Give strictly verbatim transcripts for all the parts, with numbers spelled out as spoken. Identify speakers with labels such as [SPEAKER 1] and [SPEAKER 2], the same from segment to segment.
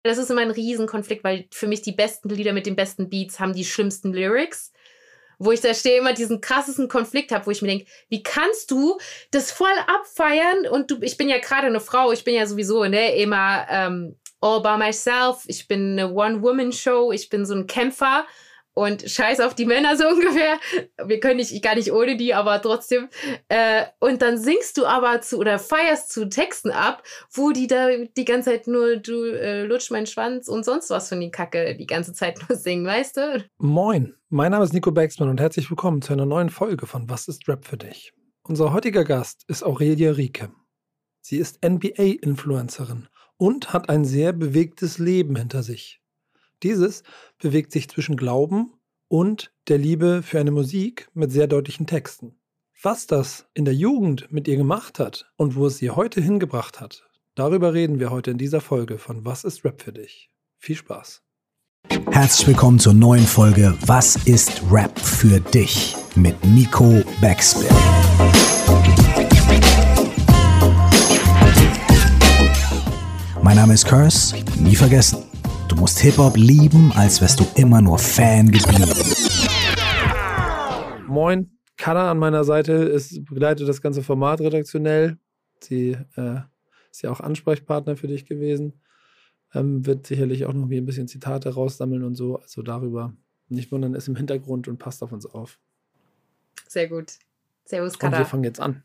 [SPEAKER 1] Das ist immer ein Riesenkonflikt, weil für mich die besten Lieder mit den besten Beats haben die schlimmsten Lyrics. Wo ich da stehe, immer diesen krassesten Konflikt habe, wo ich mir denke, wie kannst du das voll abfeiern? Und du, ich bin ja gerade eine Frau, ich bin ja sowieso ne, immer ähm, all by myself. Ich bin eine One-Woman-Show, ich bin so ein Kämpfer. Und scheiß auf die Männer so ungefähr. Wir können nicht, gar nicht ohne die, aber trotzdem. Äh, und dann singst du aber zu oder feierst zu Texten ab, wo die da die ganze Zeit nur, du äh, lutsch meinen Schwanz und sonst was von die Kacke die ganze Zeit nur singen, weißt du?
[SPEAKER 2] Moin, mein Name ist Nico Baxman und herzlich willkommen zu einer neuen Folge von Was ist Rap für dich? Unser heutiger Gast ist Aurelia Rieke. Sie ist N B A-Influencerin und hat ein sehr bewegtes Leben hinter sich. Dieses bewegt sich zwischen Glauben und der Liebe für eine Musik mit sehr deutlichen Texten. Was das in der Jugend mit ihr gemacht hat und wo es sie heute hingebracht hat, darüber reden wir heute in dieser Folge von Was ist Rap für dich? Viel Spaß!
[SPEAKER 3] Herzlich willkommen zur neuen Folge Was ist Rap für dich? Mit Nico Baxman. Mein Name ist Curse, nie vergessen. Du musst Hip-Hop lieben, als wärst du immer nur Fan geblieben.
[SPEAKER 2] Moin, Kada an meiner Seite ist, begleitet das ganze Format redaktionell. Sie äh, ist ja auch Ansprechpartner für dich gewesen. Ähm, wird sicherlich auch noch ein bisschen Zitate raussammeln und so. Also darüber nicht wundern, ist im Hintergrund und passt auf uns auf.
[SPEAKER 1] Sehr gut. Servus, Kada.
[SPEAKER 2] Und wir fangen jetzt an.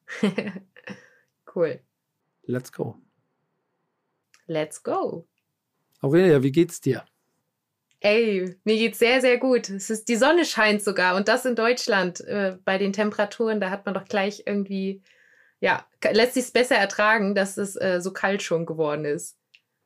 [SPEAKER 1] Cool.
[SPEAKER 2] Let's go.
[SPEAKER 1] Let's go.
[SPEAKER 2] Aurelia, wie geht's dir?
[SPEAKER 1] Ey, mir geht's sehr, sehr gut. Es ist, die Sonne scheint sogar und das in Deutschland. Äh, bei den Temperaturen, da hat man doch gleich irgendwie, ja, lässt sich's besser ertragen, dass es äh, so kalt schon geworden ist.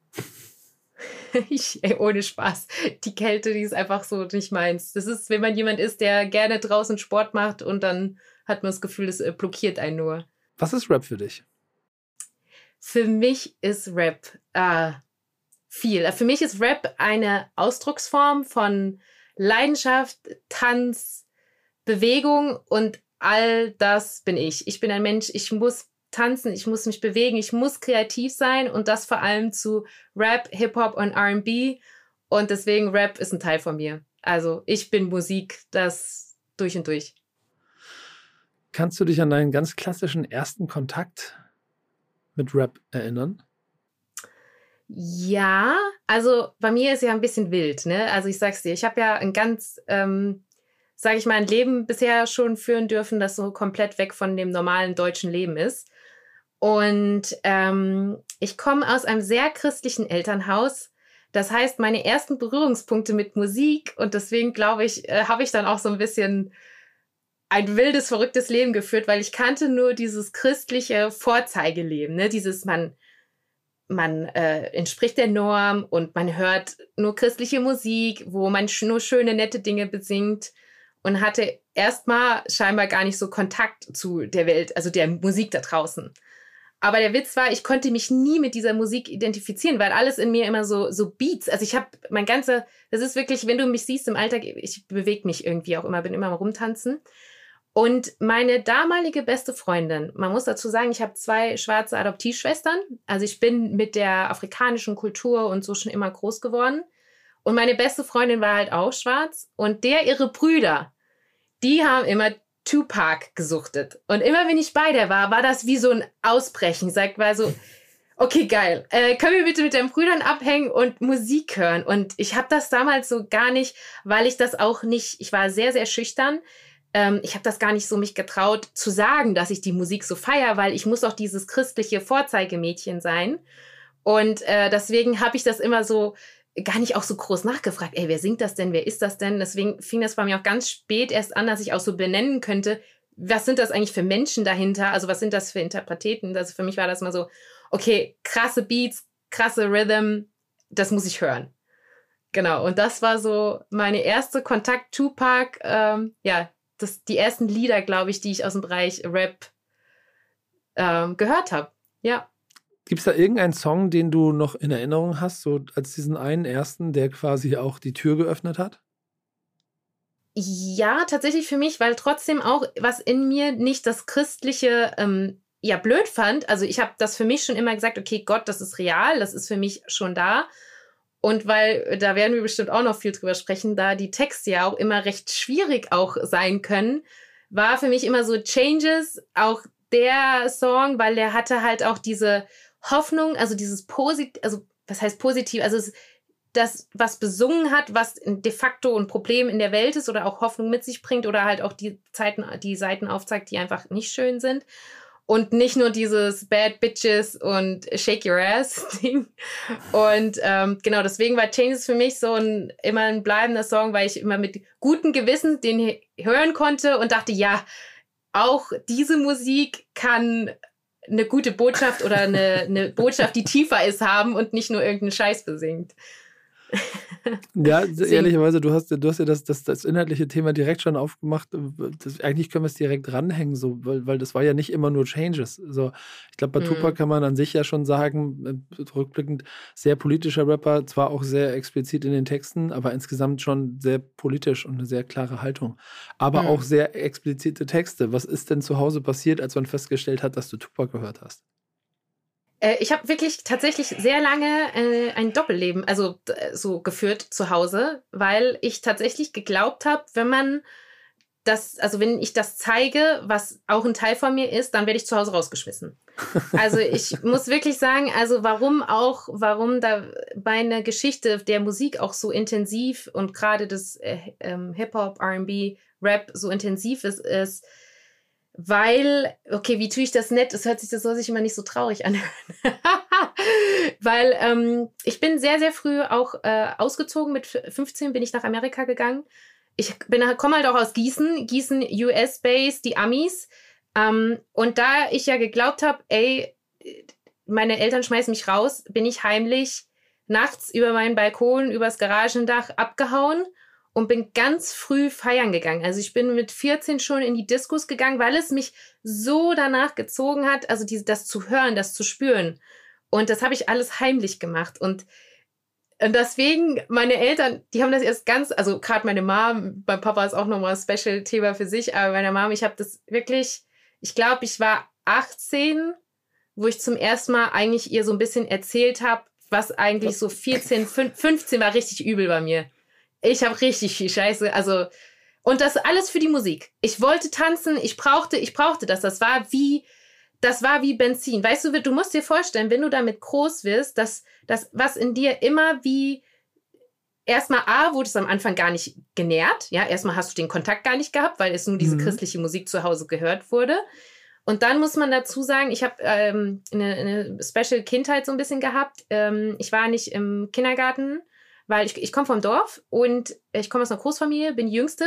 [SPEAKER 1] ich, ey, ohne Spaß. Die Kälte, die ist einfach so nicht meins. Das ist, wenn man jemand ist, der gerne draußen Sport macht und dann hat man das Gefühl, es äh, blockiert einen nur.
[SPEAKER 2] Was ist Rap für dich?
[SPEAKER 1] Für mich ist Rap, äh, viel. Für mich ist Rap eine Ausdrucksform von Leidenschaft, Tanz, Bewegung und all das bin ich. Ich bin ein Mensch, ich muss tanzen, ich muss mich bewegen, ich muss kreativ sein und das vor allem zu Rap, Hip-Hop und R and B und deswegen Rap ist ein Teil von mir. Also ich bin Musik, das durch und durch.
[SPEAKER 2] Kannst du dich an deinen ganz klassischen ersten Kontakt mit Rap erinnern?
[SPEAKER 1] Ja, also bei mir ist ja ein bisschen wild, ne? Also ich sag's dir, ich habe ja ein ganz, ähm, sage ich mal, ein Leben bisher schon führen dürfen, das so komplett weg von dem normalen deutschen Leben ist. Und ähm, ich komme aus einem sehr christlichen Elternhaus. Das heißt, meine ersten Berührungspunkte mit Musik und deswegen glaube ich, äh, habe ich dann auch so ein bisschen ein wildes, verrücktes Leben geführt, weil ich kannte nur dieses christliche Vorzeigeleben, ne? Dieses man Man äh, entspricht der Norm und man hört nur christliche Musik, wo man sch- nur schöne, nette Dinge besingt und hatte erstmal scheinbar gar nicht so Kontakt zu der Welt, also der Musik da draußen. Aber der Witz war, ich konnte mich nie mit dieser Musik identifizieren, weil alles in mir immer so, so Beats, also ich habe mein ganzer, das ist wirklich, wenn du mich siehst im Alltag, ich bewege mich irgendwie auch immer, bin immer am Rumtanzen. Und meine damalige beste Freundin, man muss dazu sagen, ich habe zwei schwarze Adoptivschwestern. Also ich bin mit der afrikanischen Kultur und so schon immer groß geworden. Und meine beste Freundin war halt auch schwarz. Und der, ihre Brüder, die haben immer Tupac gesuchtet. Und immer wenn ich bei der war, war das wie so ein Ausbrechen. Ich sag mal so, okay, geil, äh, können wir bitte mit deinen Brüdern abhängen und Musik hören? Und ich habe das damals so gar nicht, weil ich das auch nicht, ich war sehr, sehr schüchtern. Ich habe das gar nicht so mich getraut zu sagen, dass ich die Musik so feiere, weil ich muss auch dieses christliche Vorzeigemädchen sein. Und äh, deswegen habe ich das immer so gar nicht auch so groß nachgefragt. Ey, wer singt das denn? Wer ist das denn? Deswegen fing das bei mir auch ganz spät erst an, dass ich auch so benennen könnte, was sind das eigentlich für Menschen dahinter? Also was sind das für Interpreten? Also für mich war das mal so, okay, krasse Beats, krasse Rhythm, das muss ich hören. Genau, und das war so meine erste Kontakt Tupac, ähm, ja, das, die ersten Lieder, glaube ich, die ich aus dem Bereich Rap ähm, gehört habe. Ja.
[SPEAKER 2] Gibt es da irgendeinen Song, den du noch in Erinnerung hast, so als diesen einen ersten, der quasi auch die Tür geöffnet hat?
[SPEAKER 1] Ja, tatsächlich für mich, weil trotzdem auch was in mir nicht das Christliche ähm, ja blöd fand. Also ich habe das für mich schon immer gesagt, okay, Gott, das ist real, das ist für mich schon da. Und weil, da werden wir bestimmt auch noch viel drüber sprechen, da die Texte ja auch immer recht schwierig auch sein können, war für mich immer so Changes auch der Song, weil der hatte halt auch diese Hoffnung, also dieses Positiv, also was heißt positiv, also es, das, was besungen hat, was de facto ein Problem in der Welt ist oder auch Hoffnung mit sich bringt oder halt auch die Zeiten, die Seiten aufzeigt, die einfach nicht schön sind. Und nicht nur dieses Bad Bitches und Shake Your Ass Ding. Und ähm, genau, deswegen war Changes für mich so ein immer ein bleibender Song, weil ich immer mit gutem Gewissen den hören konnte und dachte, ja, auch diese Musik kann eine gute Botschaft oder eine, eine Botschaft, die tiefer ist, haben und nicht nur irgendeinen Scheiß besingt.
[SPEAKER 2] Ja, ehrlicherweise, du hast, du hast ja das, das, das inhaltliche Thema direkt schon aufgemacht. Das, eigentlich können wir es direkt ranhängen, so, weil, weil das war ja nicht immer nur Changes. Also, ich glaube, bei mhm. Tupac kann man an sich ja schon sagen, rückblickend, sehr politischer Rapper, zwar auch sehr explizit in den Texten, aber insgesamt schon sehr politisch und eine sehr klare Haltung. Aber mhm. auch sehr explizite Texte. Was ist denn zu Hause passiert, als man festgestellt hat, dass du Tupac gehört hast?
[SPEAKER 1] Ich habe wirklich tatsächlich sehr lange äh, ein Doppelleben, also äh, so geführt zu Hause, weil ich tatsächlich geglaubt habe, wenn man das, also wenn ich das zeige, was auch ein Teil von mir ist, dann werde ich zu Hause rausgeschmissen. Also ich muss wirklich sagen, also warum auch, warum da meine Geschichte der Musik auch so intensiv und gerade das äh, ähm, Hip-Hop, R and B, Rap so intensiv ist, ist, weil, okay, wie tue ich das nett? Es hört sich, das soll sich immer nicht so traurig anhören. Weil ähm, ich bin sehr, sehr früh auch äh, ausgezogen. Mit fünfzehn bin ich nach Amerika gegangen. Ich komme halt auch aus Gießen. Gießen, U S-Base, die Amis. Ähm, und da ich ja geglaubt habe, ey, meine Eltern schmeißen mich raus, bin ich heimlich nachts über meinen Balkon, übers Garagendach abgehauen und bin ganz früh feiern gegangen. Also ich bin mit vierzehn schon in die Diskos gegangen, weil es mich so danach gezogen hat, also die, das zu hören, das zu spüren. Und das habe ich alles heimlich gemacht. Und, und deswegen, meine Eltern, die haben das erst ganz, also gerade meine Mom, mein Papa ist auch nochmal ein Special-Thema für sich, aber meine Mom, ich habe das wirklich, ich glaube, ich war achtzehn, wo ich zum ersten Mal eigentlich ihr so ein bisschen erzählt habe, was eigentlich so vierzehn, fünfzehn war richtig übel bei mir. Ich habe richtig viel Scheiße, also, und das alles für die Musik. Ich wollte tanzen, ich brauchte, ich brauchte das. Das war wie, das war wie Benzin. Weißt du, du musst dir vorstellen, wenn du damit groß wirst, dass das, was in dir immer wie, erstmal A, wurde es am Anfang gar nicht genährt. Ja, erstmal hast du den Kontakt gar nicht gehabt, weil es nur diese mhm. christliche Musik zu Hause gehört wurde. Und dann muss man dazu sagen, ich habe ähm, eine, eine Special Kindheit so ein bisschen gehabt. Ähm, ich war nicht im Kindergarten, weil ich, ich komme vom Dorf und ich komme aus einer Großfamilie, bin die Jüngste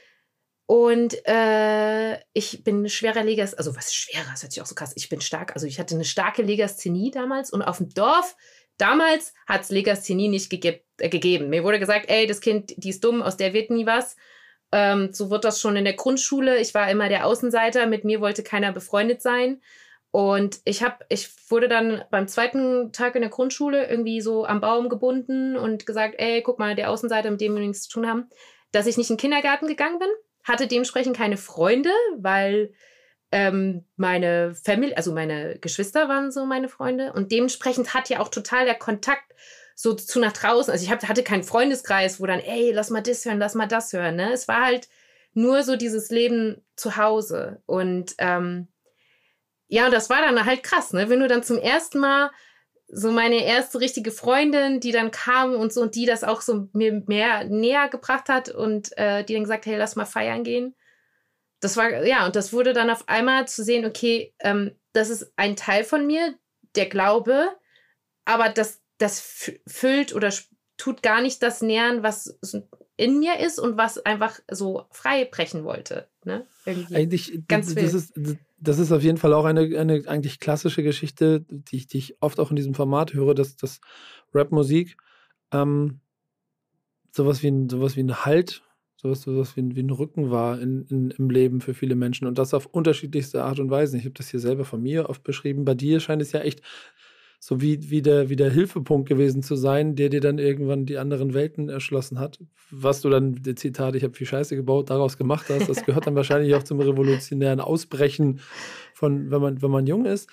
[SPEAKER 1] und äh, ich bin schwerer Legasthenie, also was ist schwerer, das hört sich auch so krass, ich bin stark, also ich hatte eine starke Legasthenie damals und auf dem Dorf, damals hat es Legasthenie nicht gege- äh, gegeben. Mir wurde gesagt, ey, das Kind, die ist dumm, aus der wird nie was. Ähm, so wird das schon in der Grundschule, ich war immer der Außenseiter, mit mir wollte keiner befreundet sein. Und ich habe, ich wurde dann beim zweiten Tag in der Grundschule irgendwie so am Baum gebunden und gesagt, ey, guck mal, der Außenseiter, mit dem wir nichts zu tun haben, dass ich nicht in den Kindergarten gegangen bin, hatte dementsprechend keine Freunde, weil ähm, meine Family, also meine Geschwister waren so meine Freunde und dementsprechend hat ja auch total der Kontakt so zu nach draußen, also ich hab, hatte keinen Freundeskreis, wo dann, ey, lass mal das hören, lass mal das hören, ne? Es war halt nur so dieses Leben zu Hause und ähm, ja, und das war dann halt krass, ne? Wenn du dann zum ersten Mal so meine erste richtige Freundin, die dann kam und so und die das auch so mir mehr näher gebracht hat und äh, die dann gesagt, hey, lass mal feiern gehen. Das war, ja, und das wurde dann auf einmal zu sehen, okay, ähm, das ist ein Teil von mir, der Glaube, aber das, das füllt oder tut gar nicht das nähern, was in mir ist und was einfach so frei brechen wollte. Ne? Irgendwie.
[SPEAKER 2] Eigentlich,
[SPEAKER 1] ganz
[SPEAKER 2] das, das ist Das ist auf jeden Fall auch eine, eine eigentlich klassische Geschichte, die ich, die ich oft auch in diesem Format höre, dass, dass Rap-Musik ähm, sowas wie ein, sowas wie ein Halt, sowas, sowas wie ein, wie ein Rücken war in, in, im Leben für viele Menschen und das auf unterschiedlichste Art und Weise. Ich habe das hier selber von mir oft beschrieben. Bei dir scheint es ja echt so wie, wie, der, wie der Hilfepunkt gewesen zu sein, der dir dann irgendwann die anderen Welten erschlossen hat. Was du dann, der Zitat, ich habe viel Scheiße gebaut, daraus gemacht hast, das gehört dann wahrscheinlich auch zum revolutionären Ausbrechen von, wenn man, wenn man jung ist.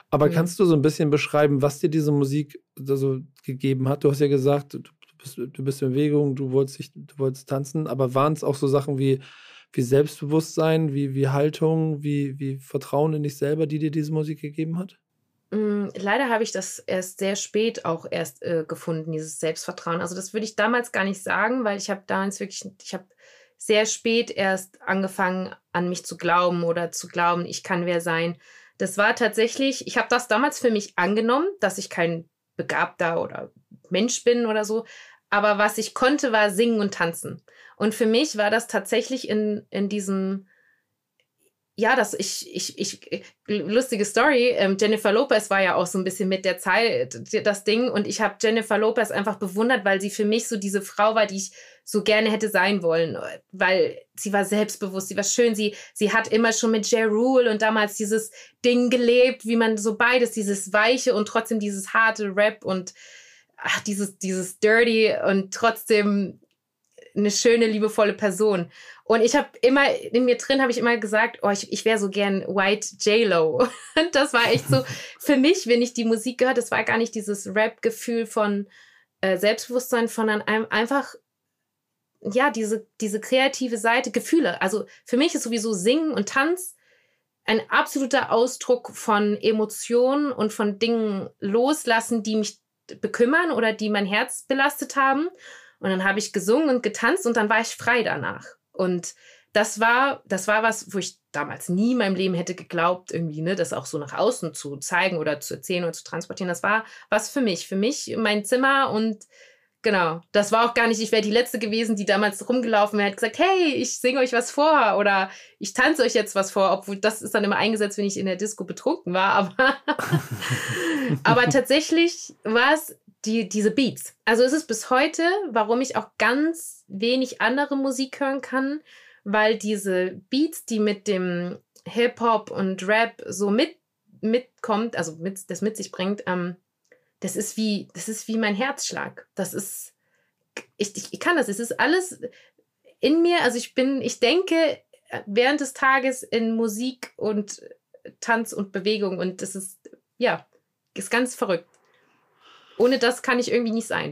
[SPEAKER 2] Aber
[SPEAKER 1] Mhm.
[SPEAKER 2] kannst du so ein bisschen beschreiben, was dir diese Musik so gegeben hat? Du hast ja gesagt, du bist, du bist in Bewegung, du wolltest, dich, du wolltest tanzen, aber waren es auch so Sachen wie, wie Selbstbewusstsein, wie, wie Haltung, wie, wie Vertrauen in dich selber, die dir diese Musik gegeben hat?
[SPEAKER 1] Mm, Leider habe ich das erst sehr spät auch erst äh, gefunden, dieses Selbstvertrauen. Also das würde ich damals gar nicht sagen, weil ich habe damals wirklich, ich habe sehr spät erst angefangen, an mich zu glauben oder zu glauben, ich kann wer sein. Das war tatsächlich, ich habe das damals für mich angenommen, dass ich kein begabter oder Mensch bin oder so. Aber was ich konnte, war singen und tanzen. Und für mich war das tatsächlich in, in diesem, ja, das, ich, ich, ich, lustige Story, ähm, Jennifer Lopez war ja auch so ein bisschen mit der Zeit das Ding und ich habe Jennifer Lopez einfach bewundert, weil sie für mich so diese Frau war, die ich so gerne hätte sein wollen, weil sie war selbstbewusst, sie war schön, sie, sie hat immer schon mit Ja Rule und damals dieses Ding gelebt, wie man so beides, dieses Weiche und trotzdem dieses harte Rap und ach, dieses, dieses Dirty und trotzdem eine schöne, liebevolle Person. Und ich habe immer, in mir drin habe ich immer gesagt, oh, ich, ich wäre so gern White J-Lo. Und das war echt so, für mich, wenn ich die Musik gehört, das war gar nicht dieses Rap-Gefühl von äh, Selbstbewusstsein, sondern ein, einfach, ja, diese, diese kreative Seite, Gefühle. Also für mich ist sowieso Singen und Tanz ein absoluter Ausdruck von Emotionen und von Dingen loslassen, die mich bekümmern oder die mein Herz belastet haben. Und dann habe ich gesungen und getanzt und dann war ich frei danach. Und das war, das war was, wo ich damals nie in meinem Leben hätte geglaubt, irgendwie, ne, das auch so nach außen zu zeigen oder zu erzählen oder zu transportieren. Das war was für mich, für mich, mein Zimmer und genau. Das war auch gar nicht, ich wäre die Letzte gewesen, die damals rumgelaufen wäre, hat gesagt, hey, ich singe euch was vor oder ich tanze euch jetzt was vor, obwohl das ist dann immer eingesetzt, wenn ich in der Disco betrunken war, aber, aber tatsächlich war es Die, diese Beats. Also es ist bis heute, warum ich auch ganz wenig andere Musik hören kann, weil diese Beats, die mit dem Hip-Hop und Rap so mit, mitkommt, also mit, das mit sich bringt, ähm, das ist wie, das ist wie mein Herzschlag. Das ist, ich, ich, ich kann das, es ist alles in mir, also ich bin, ich denke während des Tages in Musik und Tanz und Bewegung und das ist, ja, ist ganz verrückt. Ohne das kann ich irgendwie nicht sein.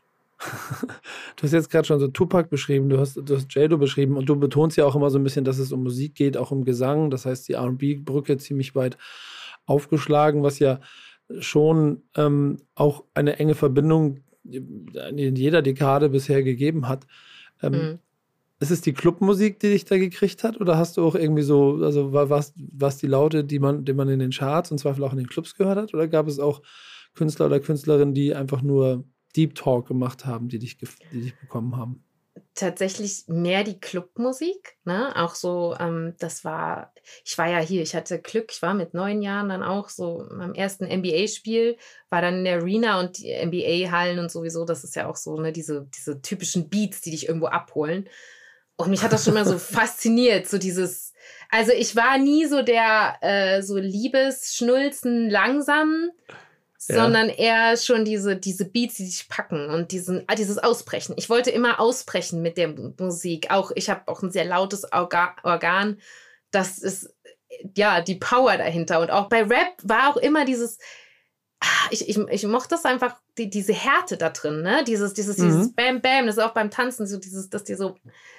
[SPEAKER 2] Du hast jetzt gerade schon so Tupac beschrieben, du hast, du hast J-Lo beschrieben und du betonst ja auch immer so ein bisschen, dass es um Musik geht, auch um Gesang. Das heißt, die R und B-Brücke ziemlich weit aufgeschlagen, was ja schon ähm, auch eine enge Verbindung in jeder Dekade bisher gegeben hat. Ähm, mhm. Ist es die Clubmusik, die dich da gekriegt hat? Oder hast du auch irgendwie so, also war was die Laute, die man, die man in den Charts und Zweifel auch in den Clubs gehört hat? Oder gab es auch Künstler oder Künstlerinnen, die einfach nur Deep Talk gemacht haben, die dich, die dich bekommen haben?
[SPEAKER 1] Tatsächlich mehr die Clubmusik, ne? Auch so, ähm, das war, ich war ja hier, ich hatte Glück, ich war mit neun Jahren dann auch so beim ersten N B A-Spiel, war dann in der Arena und die N B A-Hallen und sowieso, das ist ja auch so, ne, diese, diese typischen Beats, die dich irgendwo abholen. Und mich hat das schon mal so fasziniert, so dieses, also ich war nie so der äh, so Liebesschnulzen langsam, ja. Sondern eher schon diese, diese Beats, die dich packen und diesen, dieses Ausbrechen. Ich wollte immer ausbrechen mit der Musik. Auch ich habe auch ein sehr lautes Orga- Organ. Das ist ja die Power dahinter. Und auch bei Rap war auch immer dieses, ich, ich, ich mochte das einfach, die, diese Härte da drin, ne? Dieses, dieses, mhm. dieses Bam, Bam, das ist auch beim Tanzen so dieses, dass dir so,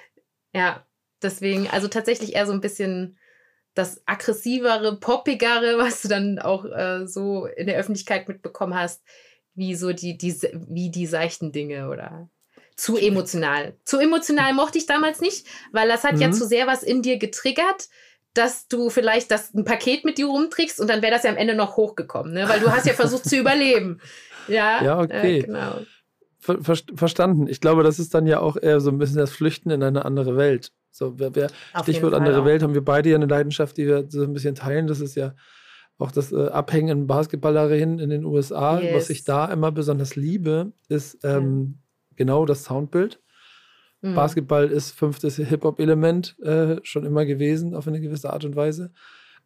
[SPEAKER 1] ja, deswegen, also tatsächlich eher so ein bisschen das aggressivere, poppigere, was du dann auch äh, so in der Öffentlichkeit mitbekommen hast, wie so die, die, wie die seichten Dinge oder zu emotional. Zu emotional mochte ich damals nicht, weil das hat mhm. ja zu sehr was in dir getriggert, dass du vielleicht das ein Paket mit dir rumträgst und dann wäre das ja am Ende noch hochgekommen, ne? Weil du hast ja versucht zu überleben. Ja,
[SPEAKER 2] ja, okay.
[SPEAKER 1] Äh, genau.
[SPEAKER 2] Ver- ver- verstanden. Ich glaube, das ist dann ja auch eher so ein bisschen das Flüchten in eine andere Welt. So, wer, wer Stichwort andere auch. Welt, haben wir beide ja eine Leidenschaft, die wir so ein bisschen teilen. Das ist ja auch das äh, Abhängen in Basketballarenen in den U S A. Yes. Was ich da immer besonders liebe, ist ähm, ja. genau das Soundbild. Mhm. Basketball ist fünftes Hip-Hop-Element äh, schon immer gewesen, auf eine gewisse Art und Weise.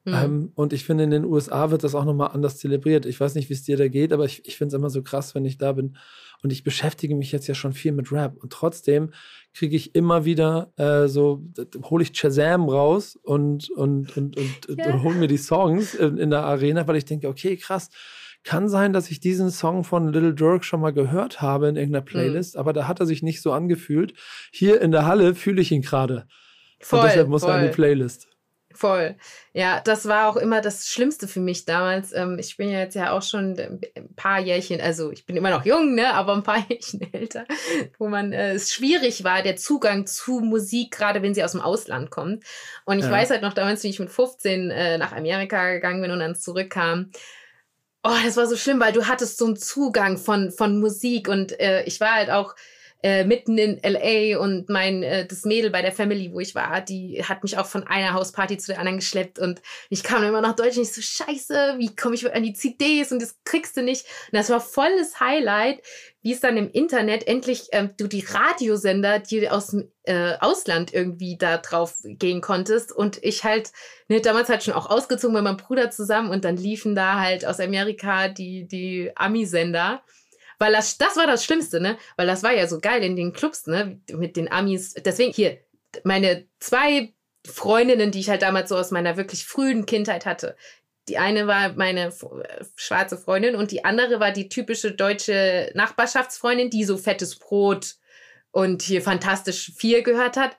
[SPEAKER 2] Mhm. Ähm, und ich finde, in den U S A wird das auch nochmal anders zelebriert. Ich weiß nicht, wie es dir da geht, aber ich, ich finde es immer so krass, wenn ich da bin. Und ich beschäftige mich jetzt ja schon viel mit Rap. Und trotzdem kriege ich immer wieder äh, so, hole ich Shazam raus und, und, und, und, yeah. und hole mir die Songs in, in der Arena, weil ich denke, okay, krass, kann sein, dass ich diesen Song von Lil Durk schon mal gehört habe in irgendeiner Playlist, mhm. aber da hat er sich nicht so angefühlt. Hier in der Halle fühle ich ihn gerade. Und deshalb muss er in die Playlist.
[SPEAKER 1] Voll. Ja, das war auch immer das Schlimmste für mich damals. Ich bin ja jetzt ja auch schon ein paar Jährchen, also ich bin immer noch jung, ne, aber ein paar Jährchen älter, wo man äh, es schwierig war, der Zugang zu Musik, gerade wenn sie aus dem Ausland kommt. Und ich ja. weiß halt noch damals, wie ich mit fünfzehn äh, nach Amerika gegangen bin und dann zurückkam. Oh, das war so schlimm, weil du hattest so einen Zugang von, von Musik und äh, ich war halt auch Äh, mitten in L A und mein äh, das Mädel bei der Family, wo ich war, die hat mich auch von einer Hausparty zu der anderen geschleppt und ich kam immer nach Deutschland und ich so, scheiße, wie komme ich an die C Ds und das kriegst du nicht. Und das war volles Highlight, wie es dann im Internet endlich ähm, du die Radiosender, die aus dem äh, Ausland irgendwie da drauf gehen konntest und ich halt, ne, damals halt schon auch ausgezogen mit meinem Bruder zusammen und dann liefen da halt aus Amerika die, die Ami-Sender. Weil das, das war das Schlimmste, ne? Weil das war ja so geil in den Clubs, ne? Mit den Amis. Deswegen hier, meine zwei Freundinnen, die ich halt damals so aus meiner wirklich frühen Kindheit hatte. Die eine war meine f- schwarze Freundin und die andere war die typische deutsche Nachbarschaftsfreundin, die so Fettes Brot und hier Fantastisch vier gehört hat.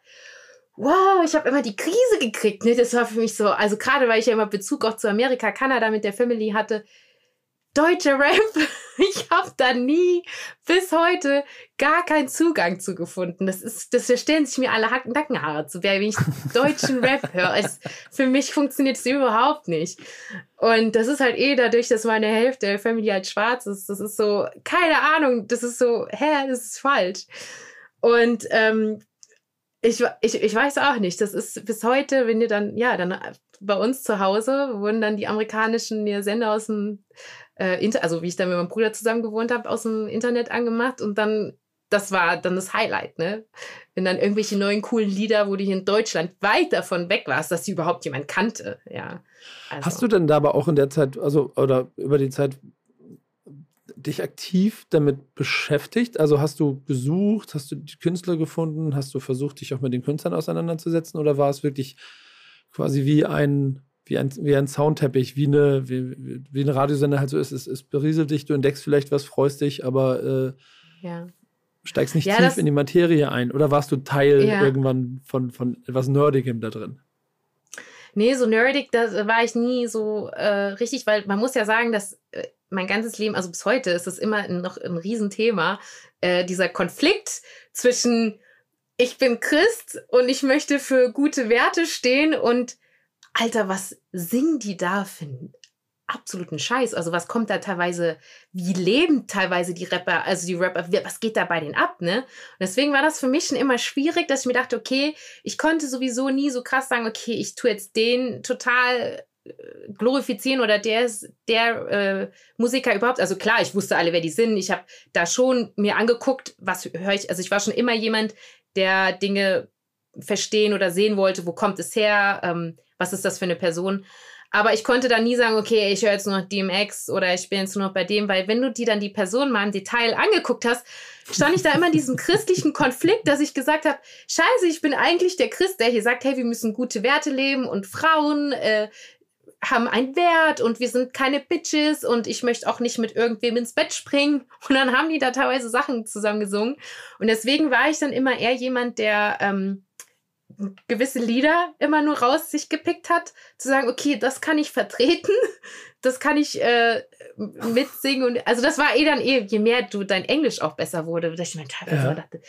[SPEAKER 1] Wow, ich habe immer die Krise gekriegt, ne? Das war für mich so, also gerade weil ich ja immer Bezug auch zu Amerika, Kanada mit der Family hatte, deutscher Rap, ich habe da nie bis heute gar keinen Zugang zu gefunden. Das ist, das stellen sich mir alle Hacken, Nackenhaare zu, wenn ich deutschen Rap höre. Es, für mich funktioniert es überhaupt nicht. Und das ist halt eh dadurch, dass meine Hälfte der Family halt schwarz ist. Das ist so, keine Ahnung, das ist so, hä, das ist falsch. Und ähm, ich, ich, ich weiß auch nicht, das ist bis heute, wenn ihr dann, ja, dann bei uns zu Hause wurden dann die amerikanischen Sender aus dem Äh, also wie ich dann mit meinem Bruder zusammen gewohnt habe, aus dem Internet angemacht und dann, das war dann das Highlight, ne? Wenn dann irgendwelche neuen coolen Lieder, wo du hier in Deutschland weit davon weg warst, dass die überhaupt jemand kannte, ja. Also.
[SPEAKER 2] Hast du denn da aber auch in der Zeit, also oder über die Zeit dich aktiv damit beschäftigt? Also hast du gesucht, hast du die Künstler gefunden, hast du versucht, dich auch mit den Künstlern auseinanderzusetzen oder war es wirklich quasi wie ein Wie ein, wie ein Soundteppich, wie, eine, wie, wie ein Radiosender halt so ist. Es, es berieselt dich, du entdeckst vielleicht was, freust dich, aber äh,
[SPEAKER 1] ja.
[SPEAKER 2] steigst nicht
[SPEAKER 1] ja,
[SPEAKER 2] tief
[SPEAKER 1] das,
[SPEAKER 2] in die Materie ein. Oder warst du Teil
[SPEAKER 1] ja.
[SPEAKER 2] irgendwann von, von etwas Nerdigem da drin?
[SPEAKER 1] Nee, so nerdig, da war ich nie so äh, richtig, weil man muss ja sagen, dass äh, mein ganzes Leben, also bis heute ist es immer noch ein Riesenthema, äh, dieser Konflikt zwischen ich bin Christ und ich möchte für gute Werte stehen und Alter, was singen die da für einen absoluten Scheiß? Also was kommt da teilweise, wie leben teilweise die Rapper, also die Rapper, was geht da bei denen ab, ne? Und deswegen war das für mich schon immer schwierig, dass ich mir dachte, okay, ich konnte sowieso nie so krass sagen, okay, ich tue jetzt den total glorifizieren oder der ist der äh, Musiker überhaupt. Also klar, ich wusste alle, wer die sind. Ich habe da schon mir angeguckt, was höre ich, also ich war schon immer jemand, der Dinge verstehen oder sehen wollte, wo kommt es her, ähm, was ist das für eine Person. Aber ich konnte dann nie sagen, okay, ich höre jetzt nur noch D M X oder ich bin jetzt nur noch bei dem, weil wenn du dir dann die Person mal im Detail angeguckt hast, stand ich da immer in diesem christlichen Konflikt, dass ich gesagt habe, scheiße, ich bin eigentlich der Christ, der hier sagt, hey, wir müssen gute Werte leben und Frauen äh, haben einen Wert und wir sind keine Bitches und ich möchte auch nicht mit irgendwem ins Bett springen. Und dann haben die da teilweise Sachen zusammengesungen. Und deswegen war ich dann immer eher jemand, der ähm, gewisse Lieder immer nur raus sich gepickt hat, zu sagen, okay, das kann ich vertreten, das kann ich äh, mitsingen. Und also das war eh dann eh, je mehr du dein Englisch auch besser wurde, dass ich mir teilweise ja. dachte,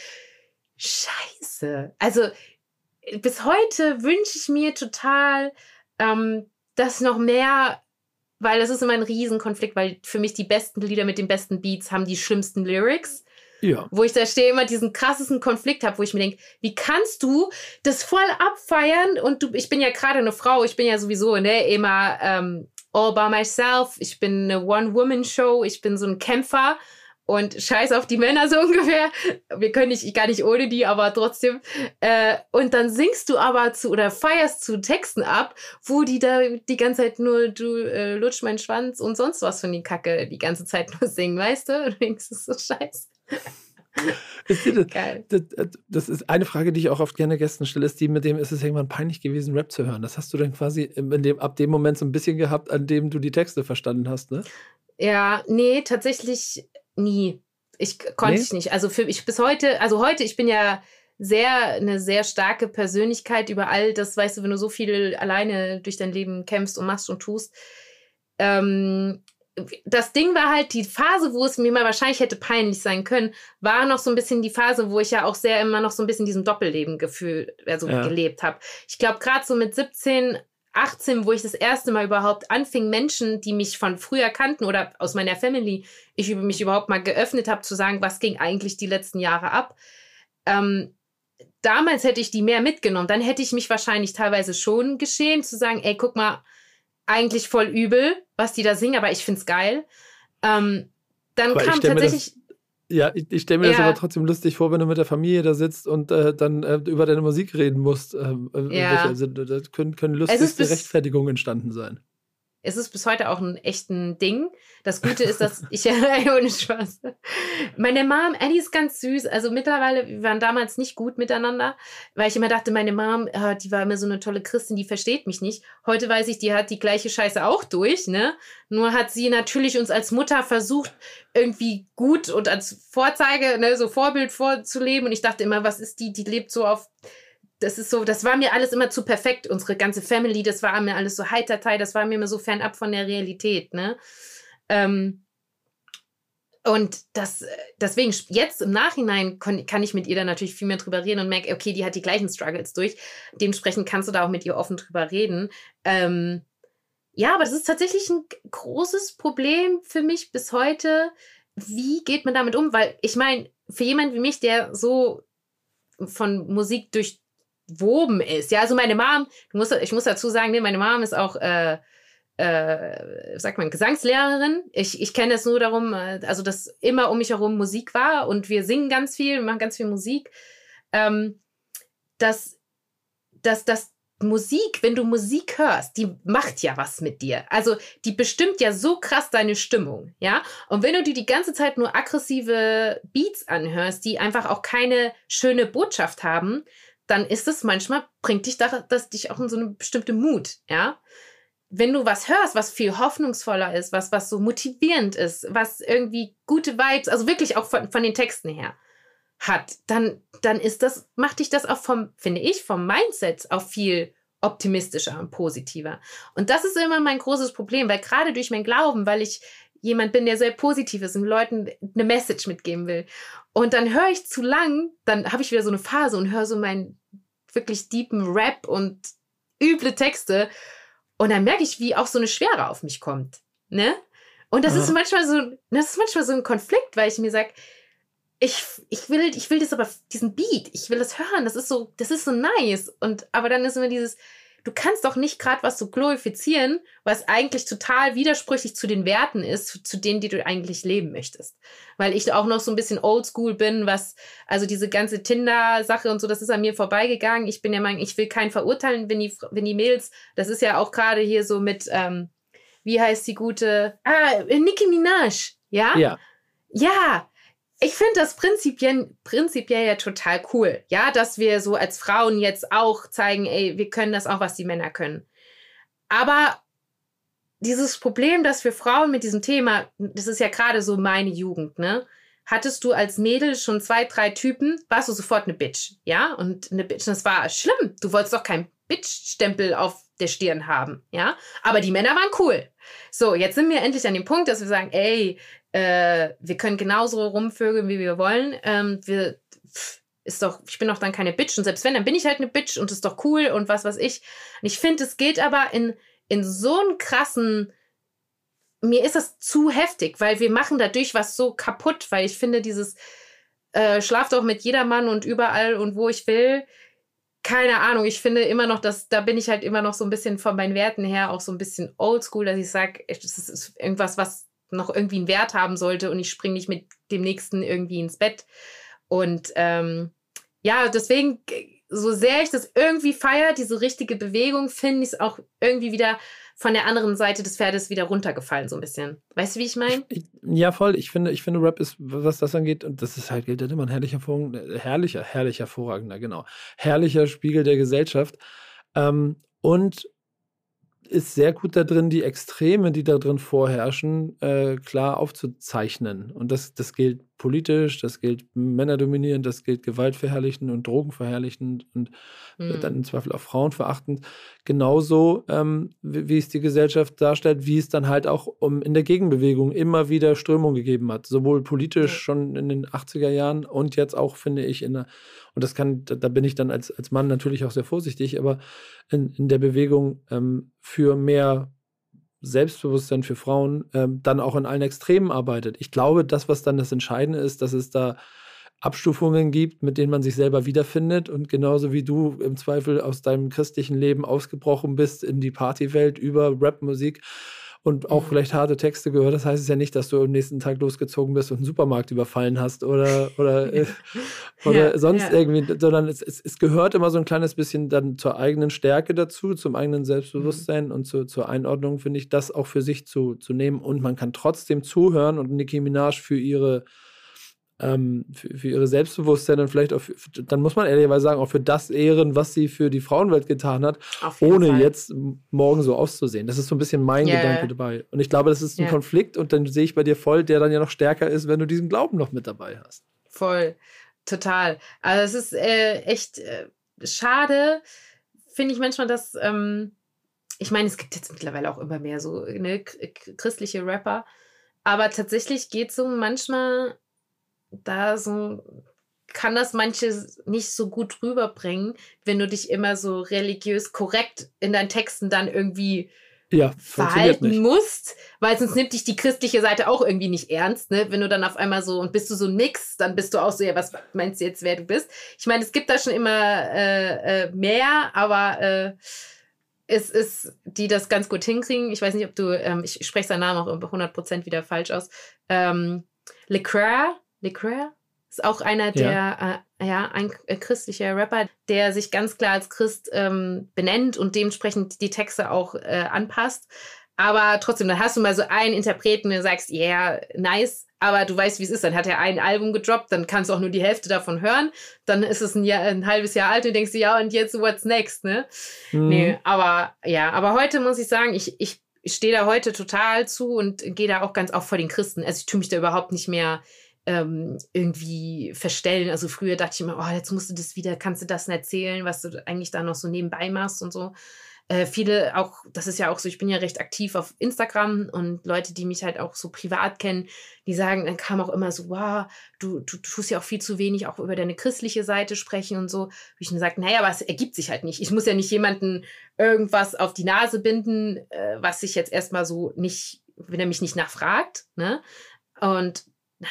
[SPEAKER 1] scheiße. Also bis heute wünsche ich mir total, ähm, dass noch mehr, weil das ist immer ein Riesenkonflikt, weil für mich die besten Lieder mit den besten Beats haben die schlimmsten Lyrics.
[SPEAKER 2] Ja.
[SPEAKER 1] Wo ich da stehe, immer diesen krassesten Konflikt habe, wo ich mir denke, wie kannst du das voll abfeiern? Und du, ich bin ja gerade eine Frau, ich bin ja sowieso ne, immer ähm, all by myself, ich bin eine One-Woman-Show, ich bin so ein Kämpfer und scheiß auf die Männer so ungefähr. Wir können nicht, gar nicht ohne die, aber trotzdem. Äh, und dann singst du aber zu oder feierst zu Texten ab, wo die da die ganze Zeit nur, du äh, lutsch meinen Schwanz und sonst was von die Kacke die ganze Zeit nur singen, weißt du? Und du denkst, das ist so scheiße.
[SPEAKER 2] Ist das, Geil. Das, das ist eine Frage, die ich auch oft gerne Gästen stelle, ist die, mit dem ist es irgendwann peinlich gewesen, Rap zu hören. Das hast du dann quasi in dem, ab dem Moment so ein bisschen gehabt, an dem du die Texte verstanden hast, ne?
[SPEAKER 1] Ja, nee, tatsächlich nie. Ich konnte
[SPEAKER 2] Nee?
[SPEAKER 1] ich nicht. Also für ich bis heute, also heute, ich bin ja sehr, eine sehr starke Persönlichkeit über all das, weißt du, wenn du so viel alleine durch dein Leben kämpfst und machst und tust. Ähm, das Ding war halt, die Phase, wo es mir mal wahrscheinlich hätte peinlich sein können, war noch so ein bisschen die Phase, wo ich ja auch sehr immer noch so ein bisschen diesem Doppelleben gefühl, also
[SPEAKER 2] Ja.
[SPEAKER 1] gelebt habe. Ich glaube, gerade so mit siebzehn, achtzehn, wo ich das erste Mal überhaupt anfing, Menschen, die mich von früher kannten oder aus meiner Family, ich über mich überhaupt mal geöffnet habe, zu sagen, was ging eigentlich die letzten Jahre ab. Ähm, damals hätte ich die mehr mitgenommen. Dann hätte ich mich wahrscheinlich teilweise schon geschämt, zu sagen, ey, guck mal, eigentlich voll übel, was die da singen, aber ich find's geil. Ähm, dann
[SPEAKER 2] Aber ich
[SPEAKER 1] kam
[SPEAKER 2] stell mir
[SPEAKER 1] tatsächlich...
[SPEAKER 2] Ja, ich, ich stelle mir das
[SPEAKER 1] Ja.
[SPEAKER 2] aber trotzdem lustig vor, wenn du mit der Familie da sitzt und äh, dann äh, über deine Musik reden musst. Ähm, äh,
[SPEAKER 1] Ja.
[SPEAKER 2] welche- Also, da können, können
[SPEAKER 1] Es ist
[SPEAKER 2] lustigste
[SPEAKER 1] bis-
[SPEAKER 2] Rechtfertigungen entstanden sein.
[SPEAKER 1] Es ist bis heute auch ein echten Ding. Das Gute ist, dass ich, ohne Spaß, meine Mom, Annie ist ganz süß. Also mittlerweile, wir waren damals nicht gut miteinander, weil ich immer dachte, meine Mom, ah, die war immer so eine tolle Christin, die versteht mich nicht. Heute weiß ich, die hat die gleiche Scheiße auch durch, ne? Nur hat sie natürlich uns als Mutter versucht, irgendwie gut und als Vorzeige, ne, so Vorbild vorzuleben. Und ich dachte immer, was ist die, die lebt so auf... Das ist so, das war mir alles immer zu perfekt, unsere ganze Family, das war mir alles so heitertei, das war mir immer so fernab von der Realität, ne? Ähm, und das, deswegen, jetzt im Nachhinein kon, kann ich mit ihr dann natürlich viel mehr drüber reden und merke, okay, die hat die gleichen Struggles durch, dementsprechend kannst du da auch mit ihr offen drüber reden. Ähm, ja, aber das ist tatsächlich ein großes Problem für mich bis heute. Wie geht man damit um? Weil ich meine, für jemanden wie mich, der so von Musik durch woben ist. Ja, also meine Mom, du musst, ich muss dazu sagen, nee, meine Mom ist auch, äh, äh, sagt man, Gesangslehrerin. Ich, ich kenne es nur darum, äh, also dass immer um mich herum Musik war und wir singen ganz viel, wir machen ganz viel Musik. Ähm, dass, dass, dass Musik, wenn du Musik hörst, die macht ja was mit dir. Also die bestimmt ja so krass deine Stimmung, ja. Und wenn du dir die ganze Zeit nur aggressive Beats anhörst, die einfach auch keine schöne Botschaft haben, dann ist es manchmal, bringt dich da, das dich auch in so eine bestimmte Mut, ja. Wenn du was hörst, was viel hoffnungsvoller ist, was, was so motivierend ist, was irgendwie gute Vibes, also wirklich auch von, von den Texten her hat, dann, dann ist das, macht dich das auch vom, finde ich, vom Mindset auch viel optimistischer und positiver. Und das ist immer mein großes Problem, weil gerade durch mein Glauben, weil ich jemand bin, der sehr positiv ist und Leuten eine Message mitgeben will. Und dann höre ich zu lang, dann habe ich wieder so eine Phase und höre so meinen wirklich deepen Rap und üble Texte. Und dann merke ich, wie auch so eine Schwere auf mich kommt. Ne? Und das
[SPEAKER 2] Ja.
[SPEAKER 1] ist manchmal so, das ist manchmal so ein Konflikt, weil ich mir sage, ich, ich will, ich will das aber, diesen Beat, ich will das hören, das ist so, das ist so nice. Und, aber dann ist immer dieses, du kannst doch nicht gerade was so glorifizieren, was eigentlich total widersprüchlich zu den Werten ist, zu denen, die du eigentlich leben möchtest. Weil ich auch noch so ein bisschen oldschool bin, was, also diese ganze Tinder-Sache und so, das ist an mir vorbeigegangen. Ich bin ja mein, ich will keinen verurteilen, wenn die, wenn die Mädels, das ist ja auch gerade hier so mit, ähm, wie heißt die gute, ah, Nicki Minaj, ja?
[SPEAKER 2] Ja.
[SPEAKER 1] Ja, ich finde das prinzipiell, prinzipiell ja total cool, ja, dass wir so als Frauen jetzt auch zeigen, ey, wir können das auch, was die Männer können. Aber dieses Problem, dass wir Frauen mit diesem Thema, das ist ja gerade so meine Jugend, ne? Hattest du als Mädel schon zwei, drei Typen, warst du sofort eine Bitch, ja? Und eine Bitch, das war schlimm. Du wolltest doch keinen Bitch-Stempel auf der Stirn haben, ja? Aber die Männer waren cool. So, jetzt sind wir endlich an dem Punkt, dass wir sagen, ey, äh, wir können genauso rumvögeln, wie wir wollen. Ähm, wir, pff, ist doch, ich bin doch dann keine Bitch. Und selbst wenn, dann bin ich halt eine Bitch und ist doch cool und was weiß ich. Und ich finde, es geht aber in, in so einen krassen, mir ist das zu heftig, weil wir machen dadurch was so kaputt, weil ich finde, dieses äh, schlaf doch mit jedermann und überall und wo ich will, keine Ahnung, ich finde immer noch, dass da bin ich halt immer noch so ein bisschen von meinen Werten her auch so ein bisschen oldschool, dass ich sage, das ist irgendwas, was noch irgendwie einen Wert haben sollte und ich springe nicht mit dem Nächsten irgendwie ins Bett. Und ähm, ja, deswegen, so sehr ich das irgendwie feiere, diese richtige Bewegung, finde ich es auch irgendwie wieder von der anderen Seite des Pferdes wieder runtergefallen, so ein bisschen. Weißt du, wie ich meine?
[SPEAKER 2] Ja, voll. Ich finde, ich finde, Rap ist, was das angeht, und das ist halt, gilt halt immer ein herrlicher, herrlicher, herrlich hervorragender, genau, herrlicher Spiegel der Gesellschaft. Ähm, und ist sehr gut da drin, die Extreme, die da drin vorherrschen, äh, klar aufzuzeichnen. Und das, das gilt politisch, das gilt männerdominierend, das gilt gewaltverherrlichend und drogenverherrlichend und
[SPEAKER 1] Hm.
[SPEAKER 2] dann im Zweifel auch frauenverachtend. Genauso, ähm, wie, wie es die Gesellschaft darstellt, wie es dann halt auch um, in der Gegenbewegung immer wieder Strömung gegeben hat. Sowohl politisch
[SPEAKER 1] Ja.
[SPEAKER 2] schon in den achtziger Jahren und jetzt auch, finde ich, in der, und das kann, da, da bin ich dann als, als Mann natürlich auch sehr vorsichtig, aber in, in der Bewegung ähm, für mehr Selbstbewusstsein für Frauen ähm, dann auch in allen Extremen arbeitet. Ich glaube, das, was dann das Entscheidende ist, dass es da Abstufungen gibt, mit denen man sich selber wiederfindet und genauso wie du im Zweifel aus deinem christlichen Leben ausgebrochen bist in die Partywelt über Rapmusik und auch
[SPEAKER 1] Mhm.
[SPEAKER 2] vielleicht harte Texte gehört, das heißt es ja nicht, dass du am nächsten Tag losgezogen bist und einen Supermarkt überfallen hast oder, oder, äh, oder
[SPEAKER 1] Ja,
[SPEAKER 2] sonst
[SPEAKER 1] ja.
[SPEAKER 2] irgendwie, sondern es, es, es gehört immer so ein kleines bisschen dann zur eigenen Stärke dazu, zum eigenen Selbstbewusstsein und zu, zur Einordnung, finde ich, das auch für sich zu, zu nehmen und man kann trotzdem zuhören und Nicki Minaj für ihre Ähm, für, für ihre Selbstbewusstsein und vielleicht auch, für, dann muss man ehrlicherweise sagen, auch für das ehren, was sie für die Frauenwelt getan hat,
[SPEAKER 1] Auf jeden
[SPEAKER 2] ohne
[SPEAKER 1] Fall.
[SPEAKER 2] jetzt morgen so auszusehen. Das ist so ein bisschen mein
[SPEAKER 1] Ja,
[SPEAKER 2] Gedanke
[SPEAKER 1] ja.
[SPEAKER 2] dabei. Und ich glaube, das ist ein
[SPEAKER 1] Ja.
[SPEAKER 2] Konflikt und dann sehe ich bei dir voll, der dann ja noch stärker ist, wenn du diesen Glauben noch mit dabei hast.
[SPEAKER 1] Voll, total. Also es ist äh, echt äh, schade, finde ich manchmal, dass, ähm, ich meine, es gibt jetzt mittlerweile auch immer mehr so ne, k- k- christliche Rapper, aber tatsächlich geht so manchmal da so, kann das manche nicht so gut rüberbringen, wenn du dich immer so religiös korrekt in deinen Texten dann irgendwie
[SPEAKER 2] Ja, funktioniert
[SPEAKER 1] verhalten
[SPEAKER 2] nicht.
[SPEAKER 1] musst, weil sonst nimmt dich die christliche Seite auch irgendwie nicht ernst, ne? Wenn du dann auf einmal so, und bist du so nix, dann bist du auch so, ja, was meinst du jetzt, wer du bist? Ich meine, es gibt da schon immer äh, äh, mehr, aber äh, es ist, die das ganz gut hinkriegen. Ich weiß nicht, ob du, ähm, ich spreche seinen Namen auch hundert Prozent wieder falsch aus, ähm, Lecrae, Lecrae ist auch einer der, ja, äh, ja ein äh, christlicher Rapper, der sich ganz klar als Christ ähm, benennt und dementsprechend die Texte auch äh, anpasst. Aber trotzdem, dann hast du mal so einen Interpreten, der sagst, yeah, nice, aber du weißt, wie es ist. Dann hat er ein Album gedroppt, dann kannst du auch nur die Hälfte davon hören. Dann ist es ein, Jahr, ein halbes Jahr alt und denkst du, ja, und jetzt what's next, ne?
[SPEAKER 2] Mhm.
[SPEAKER 1] Nee, aber ja, aber heute muss ich sagen, ich, ich stehe da heute total zu und gehe da auch ganz auch vor den Christen. Also ich tue mich da überhaupt nicht mehr ähm, irgendwie verstellen. Also früher dachte ich immer, oh, jetzt musst du das wieder, kannst du das denn erzählen, was du eigentlich da noch so nebenbei machst und so. Äh, viele auch, das ist ja auch so, ich bin ja recht aktiv auf Instagram und Leute, die mich halt auch so privat kennen, die sagen, dann kam auch immer so, wow, du, du, du tust ja auch viel zu wenig auch über deine christliche Seite sprechen und so. Wo ich dann sage, naja, aber es ergibt sich halt nicht. Ich muss ja nicht jemanden irgendwas auf die Nase binden, äh, was sich jetzt erstmal so nicht, wenn er mich nicht nachfragt, ne? Und